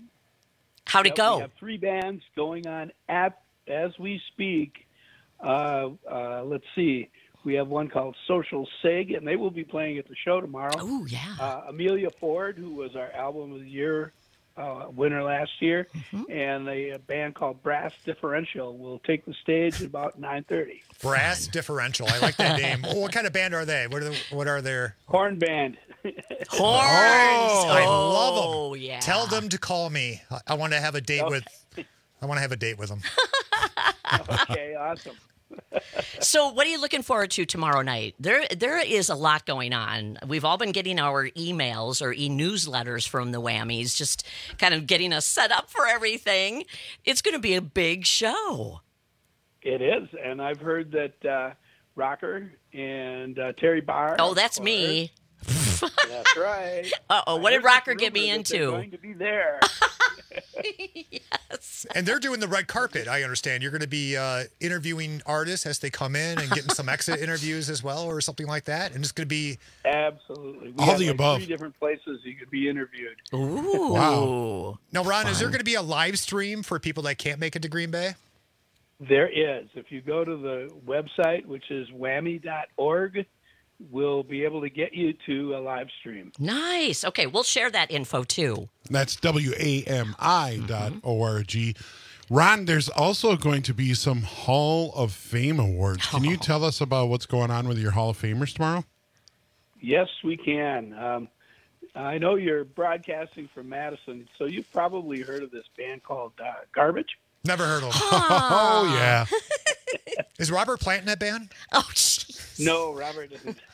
Speaker 12: How'd it
Speaker 18: Yep,
Speaker 12: go?
Speaker 18: We have three bands going on at as we speak. Uh, uh, let's see. We have one called Social Sig, and they will be playing at the show tomorrow.
Speaker 12: Oh, yeah.
Speaker 18: Uh, Amelia Ford, who was our Album of the Year uh, winner last year,
Speaker 12: Mm-hmm.
Speaker 18: and a, a band called Brass Differential will take the stage at about nine thirty.
Speaker 9: Brass Differential. I like that name. Oh, what kind of band are they? What are the, what are their
Speaker 18: Horn band?
Speaker 12: Horns.
Speaker 9: Oh, I love them.
Speaker 12: Oh, yeah.
Speaker 9: Tell them to call me. I, I want to have a date with. I want to have a date with them.
Speaker 18: Okay, awesome.
Speaker 12: So, what are you looking forward to tomorrow night? There, there is a lot going on. We've all been getting our emails or e-newsletters from the Whammies, just kind of getting us set up for everything. It's going to be a big show.
Speaker 18: It is, and I've heard that uh, Rocker and uh, Terry Barr.
Speaker 12: Oh, that's me.
Speaker 18: That's right.
Speaker 12: Uh-oh, what
Speaker 18: I
Speaker 12: did
Speaker 18: heard
Speaker 12: Rocker
Speaker 18: this
Speaker 12: get me
Speaker 18: rumor that they're
Speaker 12: into?
Speaker 18: Going to be there.
Speaker 12: Yes.
Speaker 9: And they're doing the red carpet, I understand. You're going to be uh, interviewing artists as they come in and getting some exit interviews as well or something like that. And it's going to be
Speaker 18: Absolutely. We
Speaker 9: All
Speaker 18: have
Speaker 9: the
Speaker 18: like
Speaker 9: above.
Speaker 18: Three different places you could be interviewed.
Speaker 12: Ooh.
Speaker 9: Wow. Now, Ron, is there going to be a live stream for people that can't make it to Green Bay?
Speaker 18: There is. If you go to the website, which is whammy dot org, we'll be able to get you to a live stream.
Speaker 12: Nice. Okay, we'll share that info too.
Speaker 11: That's W A M I dot O R G. Ron, there's also going to be some Hall of Fame awards. Can you tell us about what's going on with your Hall of Famers tomorrow?
Speaker 18: Yes, we can. Um, I know you're broadcasting from Madison, so you've probably heard of this band called uh, Garbage.
Speaker 9: Never heard of them.
Speaker 11: Oh, yeah.
Speaker 9: Is Robert Plant in that band?
Speaker 12: Oh, jeez.
Speaker 18: No, Robert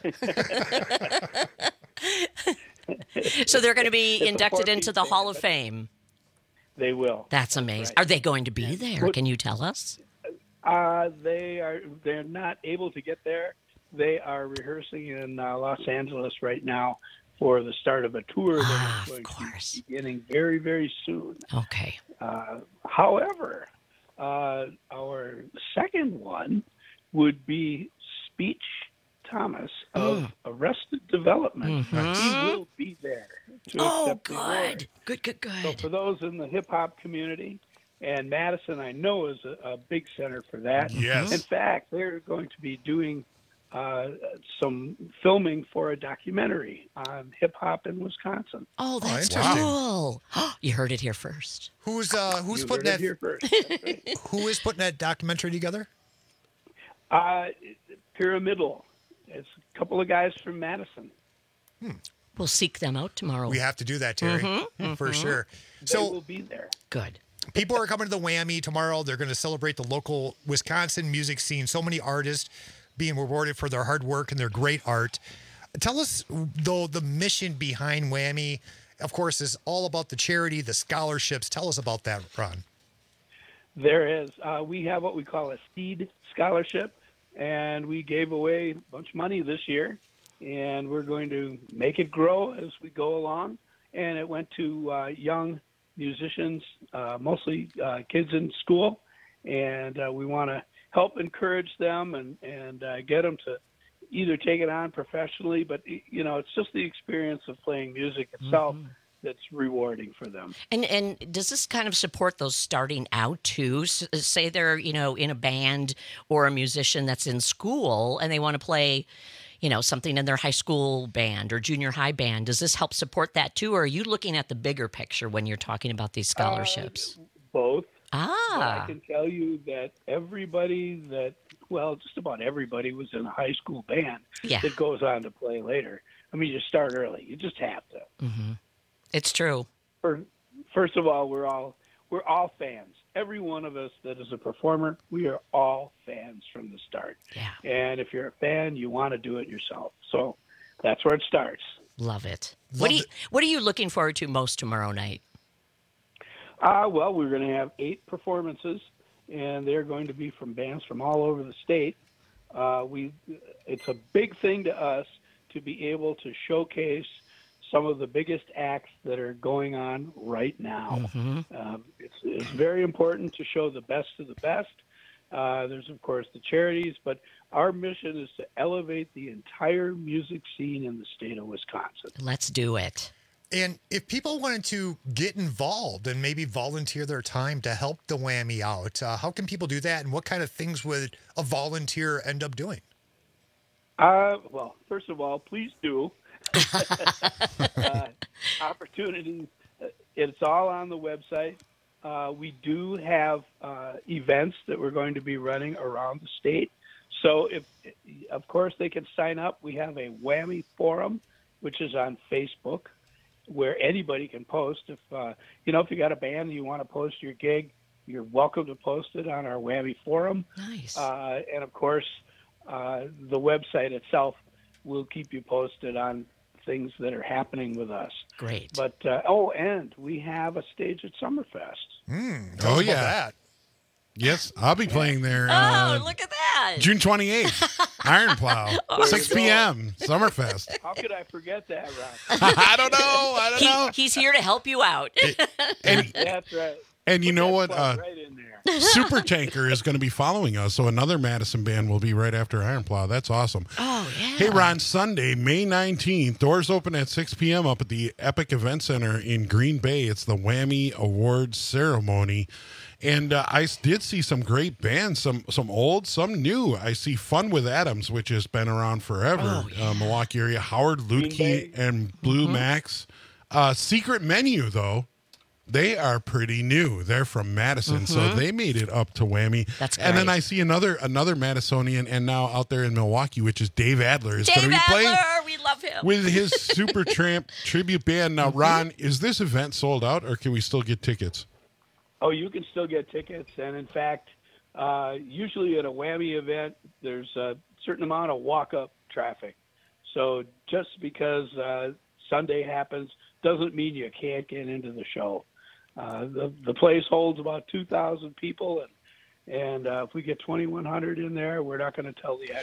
Speaker 18: isn't.
Speaker 12: So they're going to be
Speaker 18: It's a
Speaker 12: inducted
Speaker 18: four-piece
Speaker 12: into the
Speaker 18: band,
Speaker 12: Hall of
Speaker 18: but
Speaker 12: Fame.
Speaker 18: They will.
Speaker 12: That's amazing.
Speaker 18: right.
Speaker 12: Are they going to be there? Can you tell us?
Speaker 18: Uh, they are. They're not able to get there. They are rehearsing in uh, Los Angeles right now for the start of a tour that
Speaker 12: Ah,
Speaker 18: is
Speaker 12: of
Speaker 18: going
Speaker 12: course.
Speaker 18: to be beginning very, very soon.
Speaker 12: Okay.
Speaker 18: Uh, however, uh, our second one would be Speech Thomas of
Speaker 12: Mm.
Speaker 18: Arrested Development.
Speaker 12: Mhm.
Speaker 18: He will be there to
Speaker 12: Oh,
Speaker 18: accept the award.
Speaker 12: good. Good, good, good.
Speaker 18: So for those in the hip hop community, and Madison, I know, is a, a big center for that.
Speaker 9: Yes.
Speaker 18: In fact, they're going to be doing uh, some filming for a documentary on hip hop in Wisconsin.
Speaker 12: Oh, that's
Speaker 9: interesting.
Speaker 12: cool. You heard it here first.
Speaker 9: Who's uh who's
Speaker 18: You
Speaker 9: putting
Speaker 18: heard
Speaker 9: that
Speaker 18: it here first. That's right.
Speaker 9: who is putting that documentary together?
Speaker 18: Uh, Pyramidal. It's a couple of guys from Madison.
Speaker 12: We'll seek them out tomorrow.
Speaker 9: We have to do that, Terry,
Speaker 12: Mhm,
Speaker 9: for
Speaker 12: mhm.
Speaker 9: sure.
Speaker 18: They
Speaker 9: So
Speaker 18: will be there.
Speaker 12: Good.
Speaker 9: people are coming to the Whammy tomorrow. They're going to celebrate the local Wisconsin music scene. So many artists being rewarded for their hard work and their great art. Tell us, though, the mission behind Whammy, of course, is all about the charity, the scholarships. Tell us about that, Ron.
Speaker 18: There is. Uh, we have what we call a seed scholarship, and we gave away a bunch of money this year, and we're going to make it grow as we go along. And it went to uh, young musicians, uh, mostly uh, kids in school, and uh, we want to help encourage them and, and uh, get them to either take it on professionally, but, you know, it's just the experience of playing music itself
Speaker 12: Mhm.
Speaker 18: that's rewarding for them.
Speaker 12: And and does this kind of support those starting out too? S- say they're, you know, in a band or a musician that's in school and they want to play, you know, something in their high school band or junior high band. Does this help support that too? Or are you looking at the bigger picture when you're talking about these scholarships?
Speaker 18: Uh, both.
Speaker 12: Ah.
Speaker 18: But I can tell you that everybody that, well, just about everybody was in a high school band
Speaker 12: Yeah.
Speaker 18: that goes on to play later. I mean, you start early. You just have to.
Speaker 12: Mm-hmm. It's true.
Speaker 18: For, first of all, we're all we're all fans. Every one of us that is a performer, we are all fans from the start.
Speaker 12: Yeah.
Speaker 18: And if you're a fan, you want to do it yourself. So that's where it starts.
Speaker 12: Love it. what
Speaker 18: Love
Speaker 12: do you
Speaker 18: it.
Speaker 12: What are you looking forward to most tomorrow night?
Speaker 18: Uh, well, we're going to have eight performances, and they're going to be from bands from all over the state. Uh, we, it's a big thing to us to be able to showcase some of the biggest acts that are going on right now.
Speaker 12: Mm-hmm.
Speaker 18: Um, it's, it's very important to show the best of the best. Uh, there's, of course, the charities, but our mission is to elevate the entire music scene in the state of Wisconsin.
Speaker 12: Let's do it.
Speaker 9: And if people wanted to get involved and maybe volunteer their time to help the Whammy out, uh, how can people do that? And what kind of things would a volunteer end up doing?
Speaker 18: Uh, well, first of all, please do. uh, opportunities, uh, it's all on the website. Uh, we do have uh, events that we're going to be running around the state. So, if, of course, they can sign up. We have a Whammy forum, which is on Facebook, where anybody can post. If uh, you know, if you got a band and you want to post your gig, you're welcome to post it on our Whammy forum.
Speaker 12: Nice.
Speaker 18: Uh, and of course, uh, the website itself will keep you posted on things that are happening with us.
Speaker 12: Great.
Speaker 18: But uh, oh, and we have a stage at Summerfest.
Speaker 9: Mm,
Speaker 11: Oh, yeah. Yes, I'll be playing there.
Speaker 12: Oh,
Speaker 11: Uh,
Speaker 12: look at that.
Speaker 11: June twenty-eighth, Iron Plow,
Speaker 18: There you
Speaker 11: six
Speaker 18: go.
Speaker 11: p.m., Summerfest.
Speaker 18: How could I forget that, Ron?
Speaker 11: I don't know. I don't
Speaker 12: He-
Speaker 11: know.
Speaker 12: He's here to help you out.
Speaker 11: And,
Speaker 18: That's right.
Speaker 11: and you know what?
Speaker 18: Plug
Speaker 11: Uh,
Speaker 18: right in there.
Speaker 11: Super Tanker is going to be following us, so another Madison band will be right after Iron Plow. That's awesome.
Speaker 12: Oh, yeah.
Speaker 11: Hey, Ron, Sunday, May nineteenth, doors open at six p.m. up at the Epic Event Center in Green Bay. It's the Whammy Awards ceremony. And uh, I s- did see some great bands, some some old, some new. I see Fun with Adams, which has been around forever, uh, Milwaukee area. Howard Lutke and Blue Max. Uh, Secret Menu, though, they are pretty new. They're from Madison, so
Speaker 12: Mhm.
Speaker 11: they made it up to Whammy.
Speaker 12: That's
Speaker 11: And then
Speaker 12: great.
Speaker 11: I see another another Madisonian, and now out there in Milwaukee, which is Dave Adler, is going to
Speaker 12: Dave
Speaker 11: be playing
Speaker 12: Adler, we love him.
Speaker 11: with his Super Tramp tribute band. Now,
Speaker 12: Mm-hmm.
Speaker 11: Ron, is this event sold out, or can we still get tickets?
Speaker 18: Oh, you can still get tickets, and in fact, uh, usually at a Whammy event, there's a certain amount of walk-up traffic. So just because uh, Sunday happens doesn't mean you can't get into the show. Uh, the the place holds about two thousand people, and and uh, if we get twenty-one hundred in there, we're not going to tell the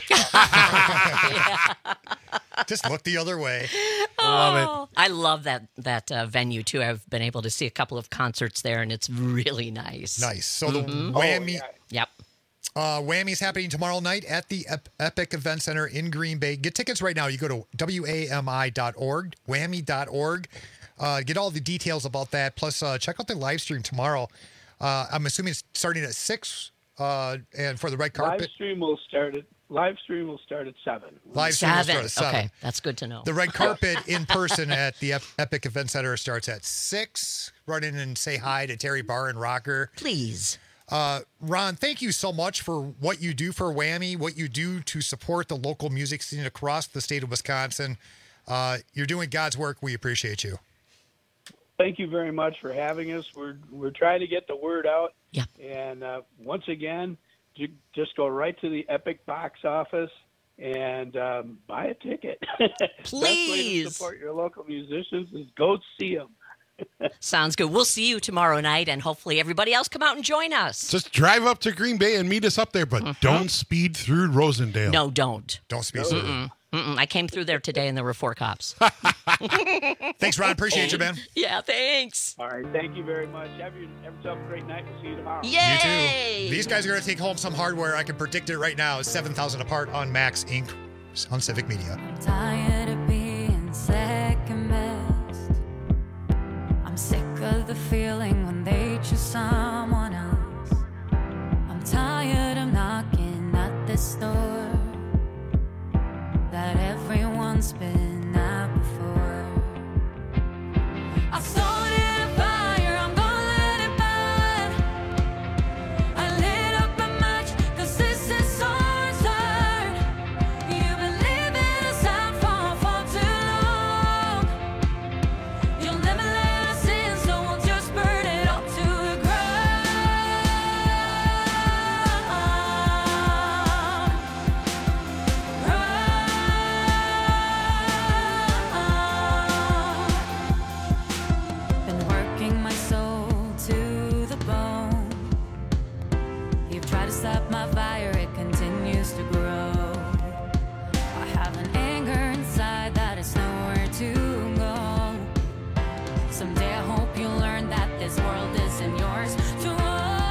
Speaker 18: Ashland.
Speaker 9: Just look the other way.
Speaker 12: Oh, I love that that uh, venue too. I've been able to see a couple of concerts there, and it's really nice.
Speaker 9: Nice. So the
Speaker 12: Mhm.
Speaker 9: Whammy.
Speaker 12: Yep.
Speaker 9: Uh, Whammy's happening tomorrow night at the Ep- Epic Event Center in Green Bay. Get tickets right now. You go to W A M I dot org, whammy dot org. Uh, get all the details about that. Plus, uh, check out the live stream tomorrow. Uh, I'm assuming it's starting at six, uh, and for the red carpet.
Speaker 18: Live stream will start at live stream will start at seven.
Speaker 9: Live stream will start
Speaker 12: Seven.
Speaker 9: at seven.
Speaker 12: Okay, that's good to know.
Speaker 9: The red carpet in person at the Ep- Epic Event Center starts at six. Run in and say hi to Terry Barr and Rocker.
Speaker 12: Please.
Speaker 9: Uh, Ron, thank you so much for what you do for Whammy, what you do to support the local music scene across the state of Wisconsin. Uh, you're doing God's work. We appreciate you.
Speaker 18: thank you very much for having us. We're we're trying to get the word out.
Speaker 12: Yeah.
Speaker 18: And uh, once again, you just go right to the Epic box office and um, buy a ticket. Best way
Speaker 12: Please.
Speaker 18: to support your local musicians is go see them.
Speaker 12: Sounds good. We'll see you tomorrow night, and hopefully everybody else come out and join us.
Speaker 11: Just drive up to Green Bay and meet us up there, but don't speed through Rosendale.
Speaker 12: No, don't.
Speaker 9: Don't speed
Speaker 11: through.
Speaker 12: Mm-mm. Mm-mm. I came through there today, and there were four cops.
Speaker 9: Thanks, Ron. Appreciate you, man.
Speaker 12: Yeah, thanks.
Speaker 18: All right, thank you very much. Have, your, have yourself a great night. We'll see you tomorrow.
Speaker 9: You too. These guys are going to take home some hardware. I can predict it right now. seven thousand apart on Max Incorporated on Civic Media.
Speaker 10: Tired of being second best. I'm sick of the feeling when they choose someone else. I'm tired of knocking at this door that everyone's been at before. I started a fire, I'm gonna let it burn. I lit up a match, 'cause this is so absurd. You've been living us out for far too long. You'll never let us in, so we'll just burn it all to the Been working my soul to the bone. You've tried to stop my fire, it continues to grow. I have an anger inside that is nowhere to go. Someday I hope you learn that this world isn't yours to own.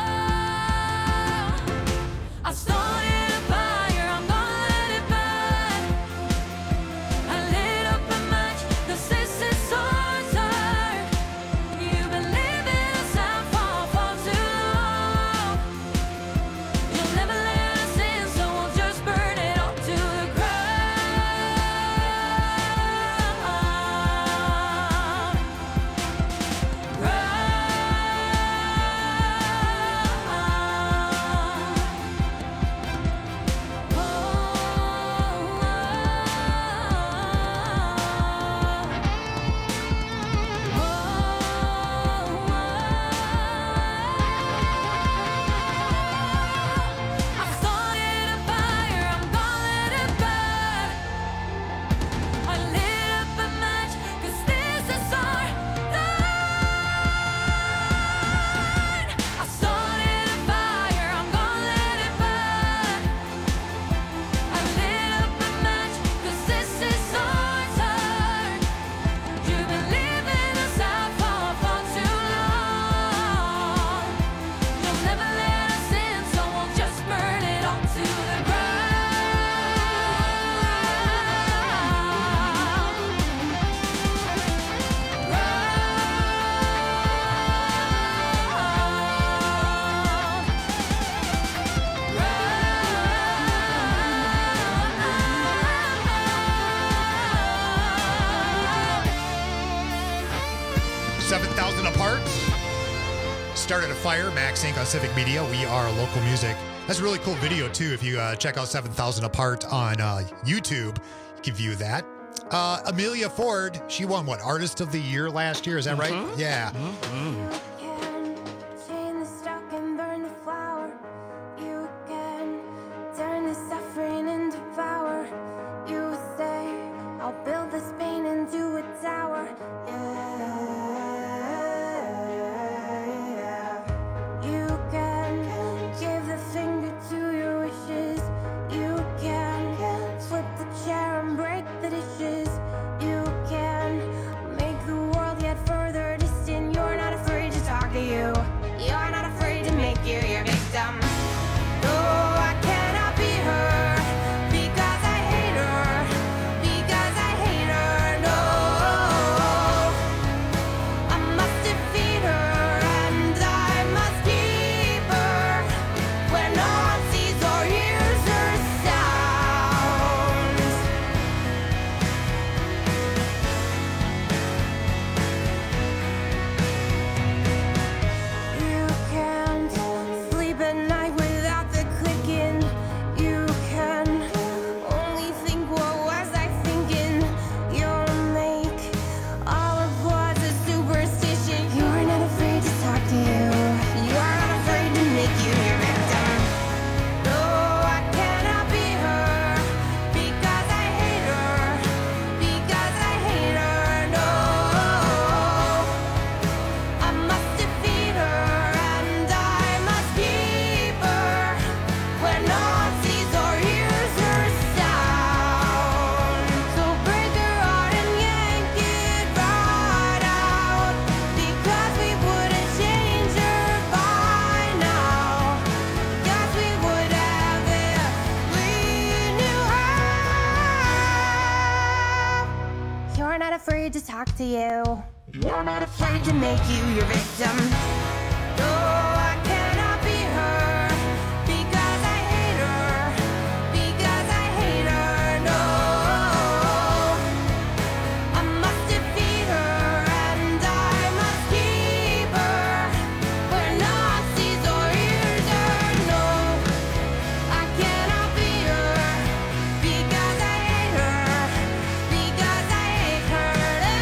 Speaker 10: I started a fire, I'm gonna let it burn. I lit up a match, 'cause this is so absurd. You've been living us out for far too long. You'll never let us in, so we'll just burn it all to the I started a fire, I'm gonna let it burn. I lit up a match, 'cause this is our line. I started a fire, I'm gonna let it burn. I lit up a match, 'cause this is our turn. You've been living us out for far too long. You'll never let us in, so we'll just burn it all to the
Speaker 9: seven thousand apart. Started a fire. Max Incorporated on Civic Media. We are local music. That's a really cool video, too. If you uh, check out seven thousand apart on uh, YouTube, you can view that. Uh, Amelia Ford, she won what? Artist of the Year last year. Is that right? Yeah.
Speaker 10: Chain the stock and burn the flower. You can turn the suffering into power. You say, I'll build this pain into a tower. Yeah. You can give the finger to your wishes. You can flip the chair and break the dishes. You can make the world yet further distant. You're not afraid, just
Speaker 19: not afraid to talk to you. You're not afraid to make you your victim. No, I cannot be her because I hate her. Because I hate her. No, I must defeat her and I must keep her where no one sees or hears her. No, I cannot be her because I hate her. Because I hate her.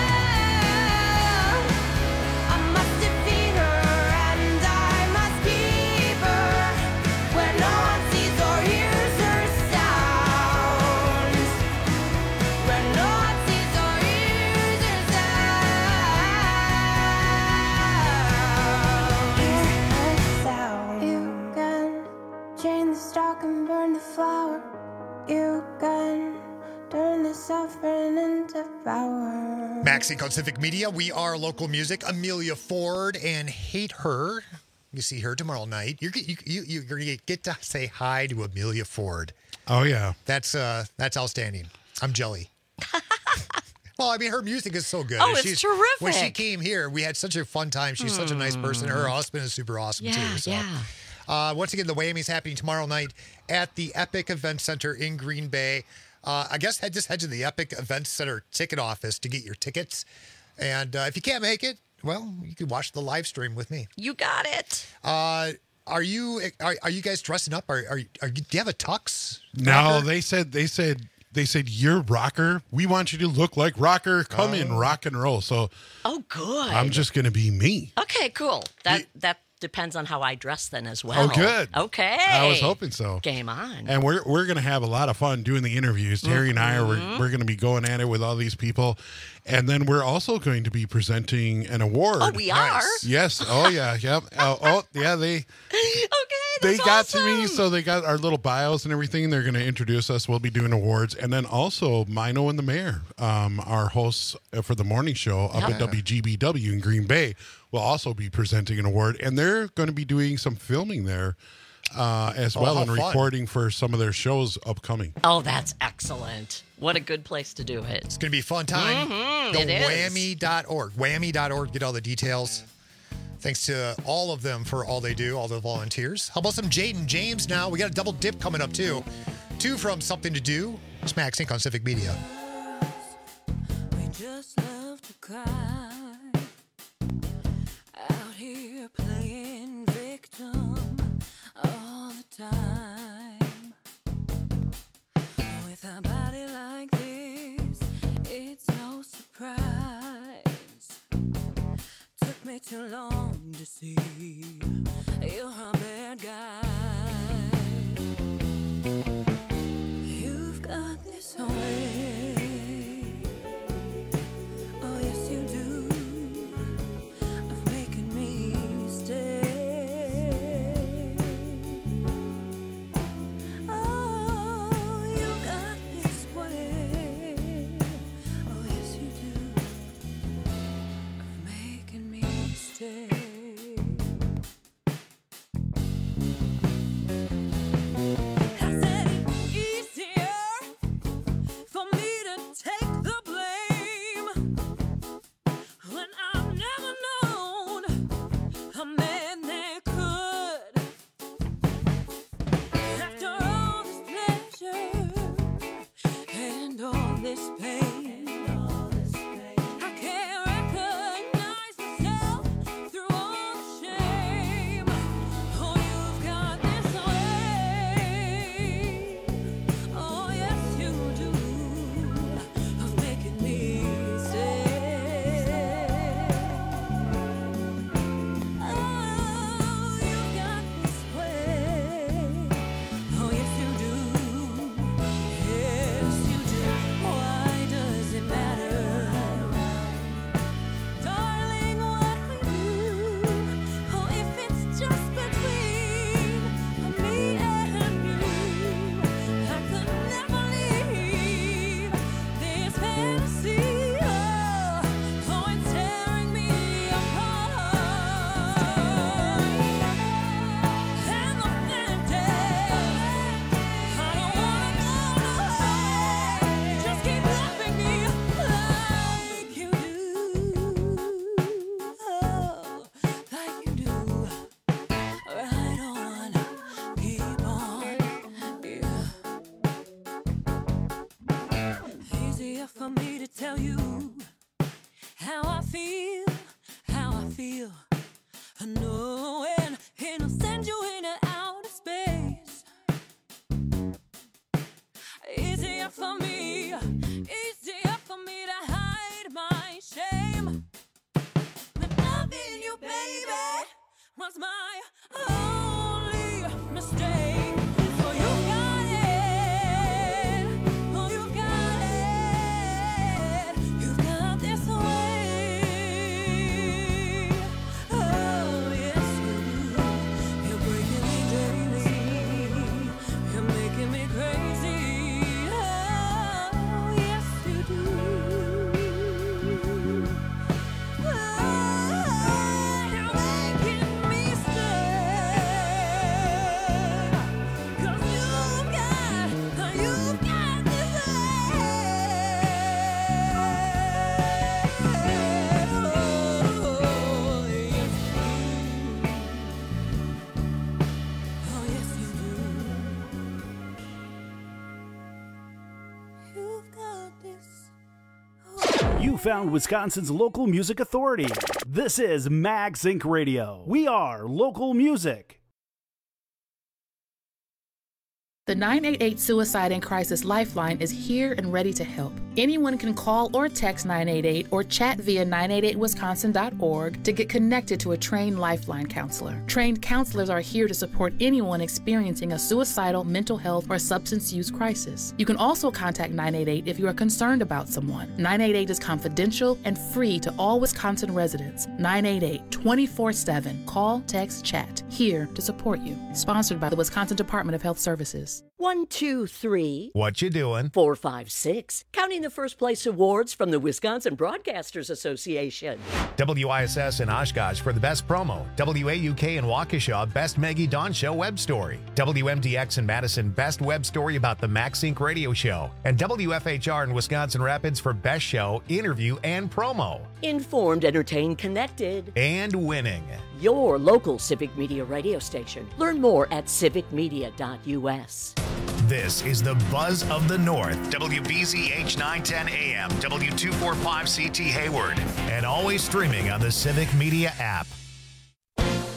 Speaker 19: No, I must defeat her and I must keep her where no one sees or hears her sounds. Where no one sees or hears her sounds. You can chain the stalk and burn the flower. You can turn the suffering into power.
Speaker 9: Maxink on Civic Media. We are local music. Amelia Ford and Hate Her. You see her tomorrow night. You're you, you, you're going to get to say hi to Amelia Ford.
Speaker 11: Oh, yeah.
Speaker 9: That's uh that's outstanding. I'm jelly. Well, I mean, her music is so good.
Speaker 12: Oh, it's
Speaker 9: She's-
Speaker 12: terrific.
Speaker 9: When she came here, we had such a fun time. She's such a nice person. Her
Speaker 12: Mm.
Speaker 9: husband is super awesome,
Speaker 12: Yeah,
Speaker 9: too. So.
Speaker 12: yeah.
Speaker 9: Uh, once again, the Whammy's happening tomorrow night at the Epic Event Center in Green Bay. Uh, I guess head just head to the Epic Event Center ticket office to get your tickets. And uh, if you can't make it, well, you can watch the live stream with me.
Speaker 12: You got it.
Speaker 9: Uh, are you are, are you guys dressing up? Are, are, are you, do you have a tux?
Speaker 11: No,
Speaker 9: Rocker?
Speaker 11: they said they said they said you're rocker. We want you to look like rocker. Come in, rock and roll. So
Speaker 12: Oh, good.
Speaker 11: I'm just gonna be me.
Speaker 12: Okay, cool. That that depends on how I dress then as well.
Speaker 11: Oh, good.
Speaker 12: Okay.
Speaker 11: I was hoping so.
Speaker 12: Game on.
Speaker 11: And we're we're gonna have a lot of fun doing the interviews. Terry and I are we're,
Speaker 12: Mhm.
Speaker 11: we're gonna be going at it with all these people, and then we're also going to be presenting an award.
Speaker 12: Oh, we are?
Speaker 11: Yes. Oh yeah. Yep. Oh, oh yeah. They they got to me, so they got our little bios and everything. They're going to introduce us. We'll be doing awards, and then also Mino and the Mayor, um, our hosts for the morning show up
Speaker 9: Yeah.
Speaker 11: at W G B W in Green Bay, will also be presenting an award, and they're going to be doing some filming there uh, as
Speaker 9: Oh,
Speaker 11: well
Speaker 9: how
Speaker 11: and
Speaker 9: fun.
Speaker 11: recording for some of their shows upcoming.
Speaker 12: Oh, that's excellent. What a good place to do it.
Speaker 9: It's going to be a fun time.
Speaker 12: Mhm,
Speaker 9: Go
Speaker 12: it is.
Speaker 9: whammy dot org. whammy dot org. Get all the details. Thanks to all of them for all they do, all the volunteers. How about some Jaden James now? We got a double dip coming up, too. Two from Something to Do. It's Max Inc on Civic Media.
Speaker 10: We just love to cry out here playing victim all the time. With a body like this, it's no surprise. Took me too long to see you're a bad guy. You've got this way. Oh, yes, you do. Of making me stay. Oh, you got this way. Oh, yes, you do. Of making me stay. I said it's easier for me to take the blame when I've never known a man that could. After all this pleasure and all this pain, I can't recognize myself through all the shame. Oh, you've got this way. Oh, yes, you do. Of making me stay. Oh, you've got this way. Oh, yes, you do. Yes, you do. Why does easier for me to tell you how I feel, how I feel. Knowing he'll send you into outer space. Easier for me, easier for me to hide my shame. But loving you, baby, was my only mistake. Oh, you got it. Oh, you got it. You've got this way. Oh, yes, you do. You're breaking me daily. You're making me crazy. Oh, yes, you do. Oh, you're making me stay. 'Cause you've got, you've got this Oh, yes, you do. You've got this.
Speaker 8: You found Wisconsin's local music authority. This is Max Inc Radio. We are local music.
Speaker 20: The nine eight eight Suicide and Crisis Lifeline is here and ready to help. Anyone can call or text nine eight eight or chat via nine eight eight wisconsin dot org to get connected to a trained Lifeline counselor. Trained counselors are here to support anyone experiencing a suicidal, mental health, or substance use crisis. You can also contact nine eight eight if you are concerned about someone. nine eight eight is confidential and free to all Wisconsin residents. nine eight eight, twenty-four seven. Call, text, chat. Here to support you. Sponsored by the Wisconsin Department of Health Services.
Speaker 6: One, two, three.
Speaker 1: What you doing?
Speaker 6: Four, five, six. Counting the first place awards from the Wisconsin Broadcasters Association.
Speaker 1: W I S S in Oshkosh for the best promo. W A U K in Waukesha, best Maggie Dawn Show web story. W M D X in Madison, best web story about the Max Inc radio show. And W F H R in Wisconsin Rapids for best show, interview, and promo.
Speaker 6: Informed, entertained, connected.
Speaker 1: And winning.
Speaker 6: Your local Civic Media radio station. Learn more at civic media dot U S.
Speaker 1: This is the Buzz of the North. W B Z H nine ten A M, W two forty-five C T Hayward. And always streaming on the Civic Media app.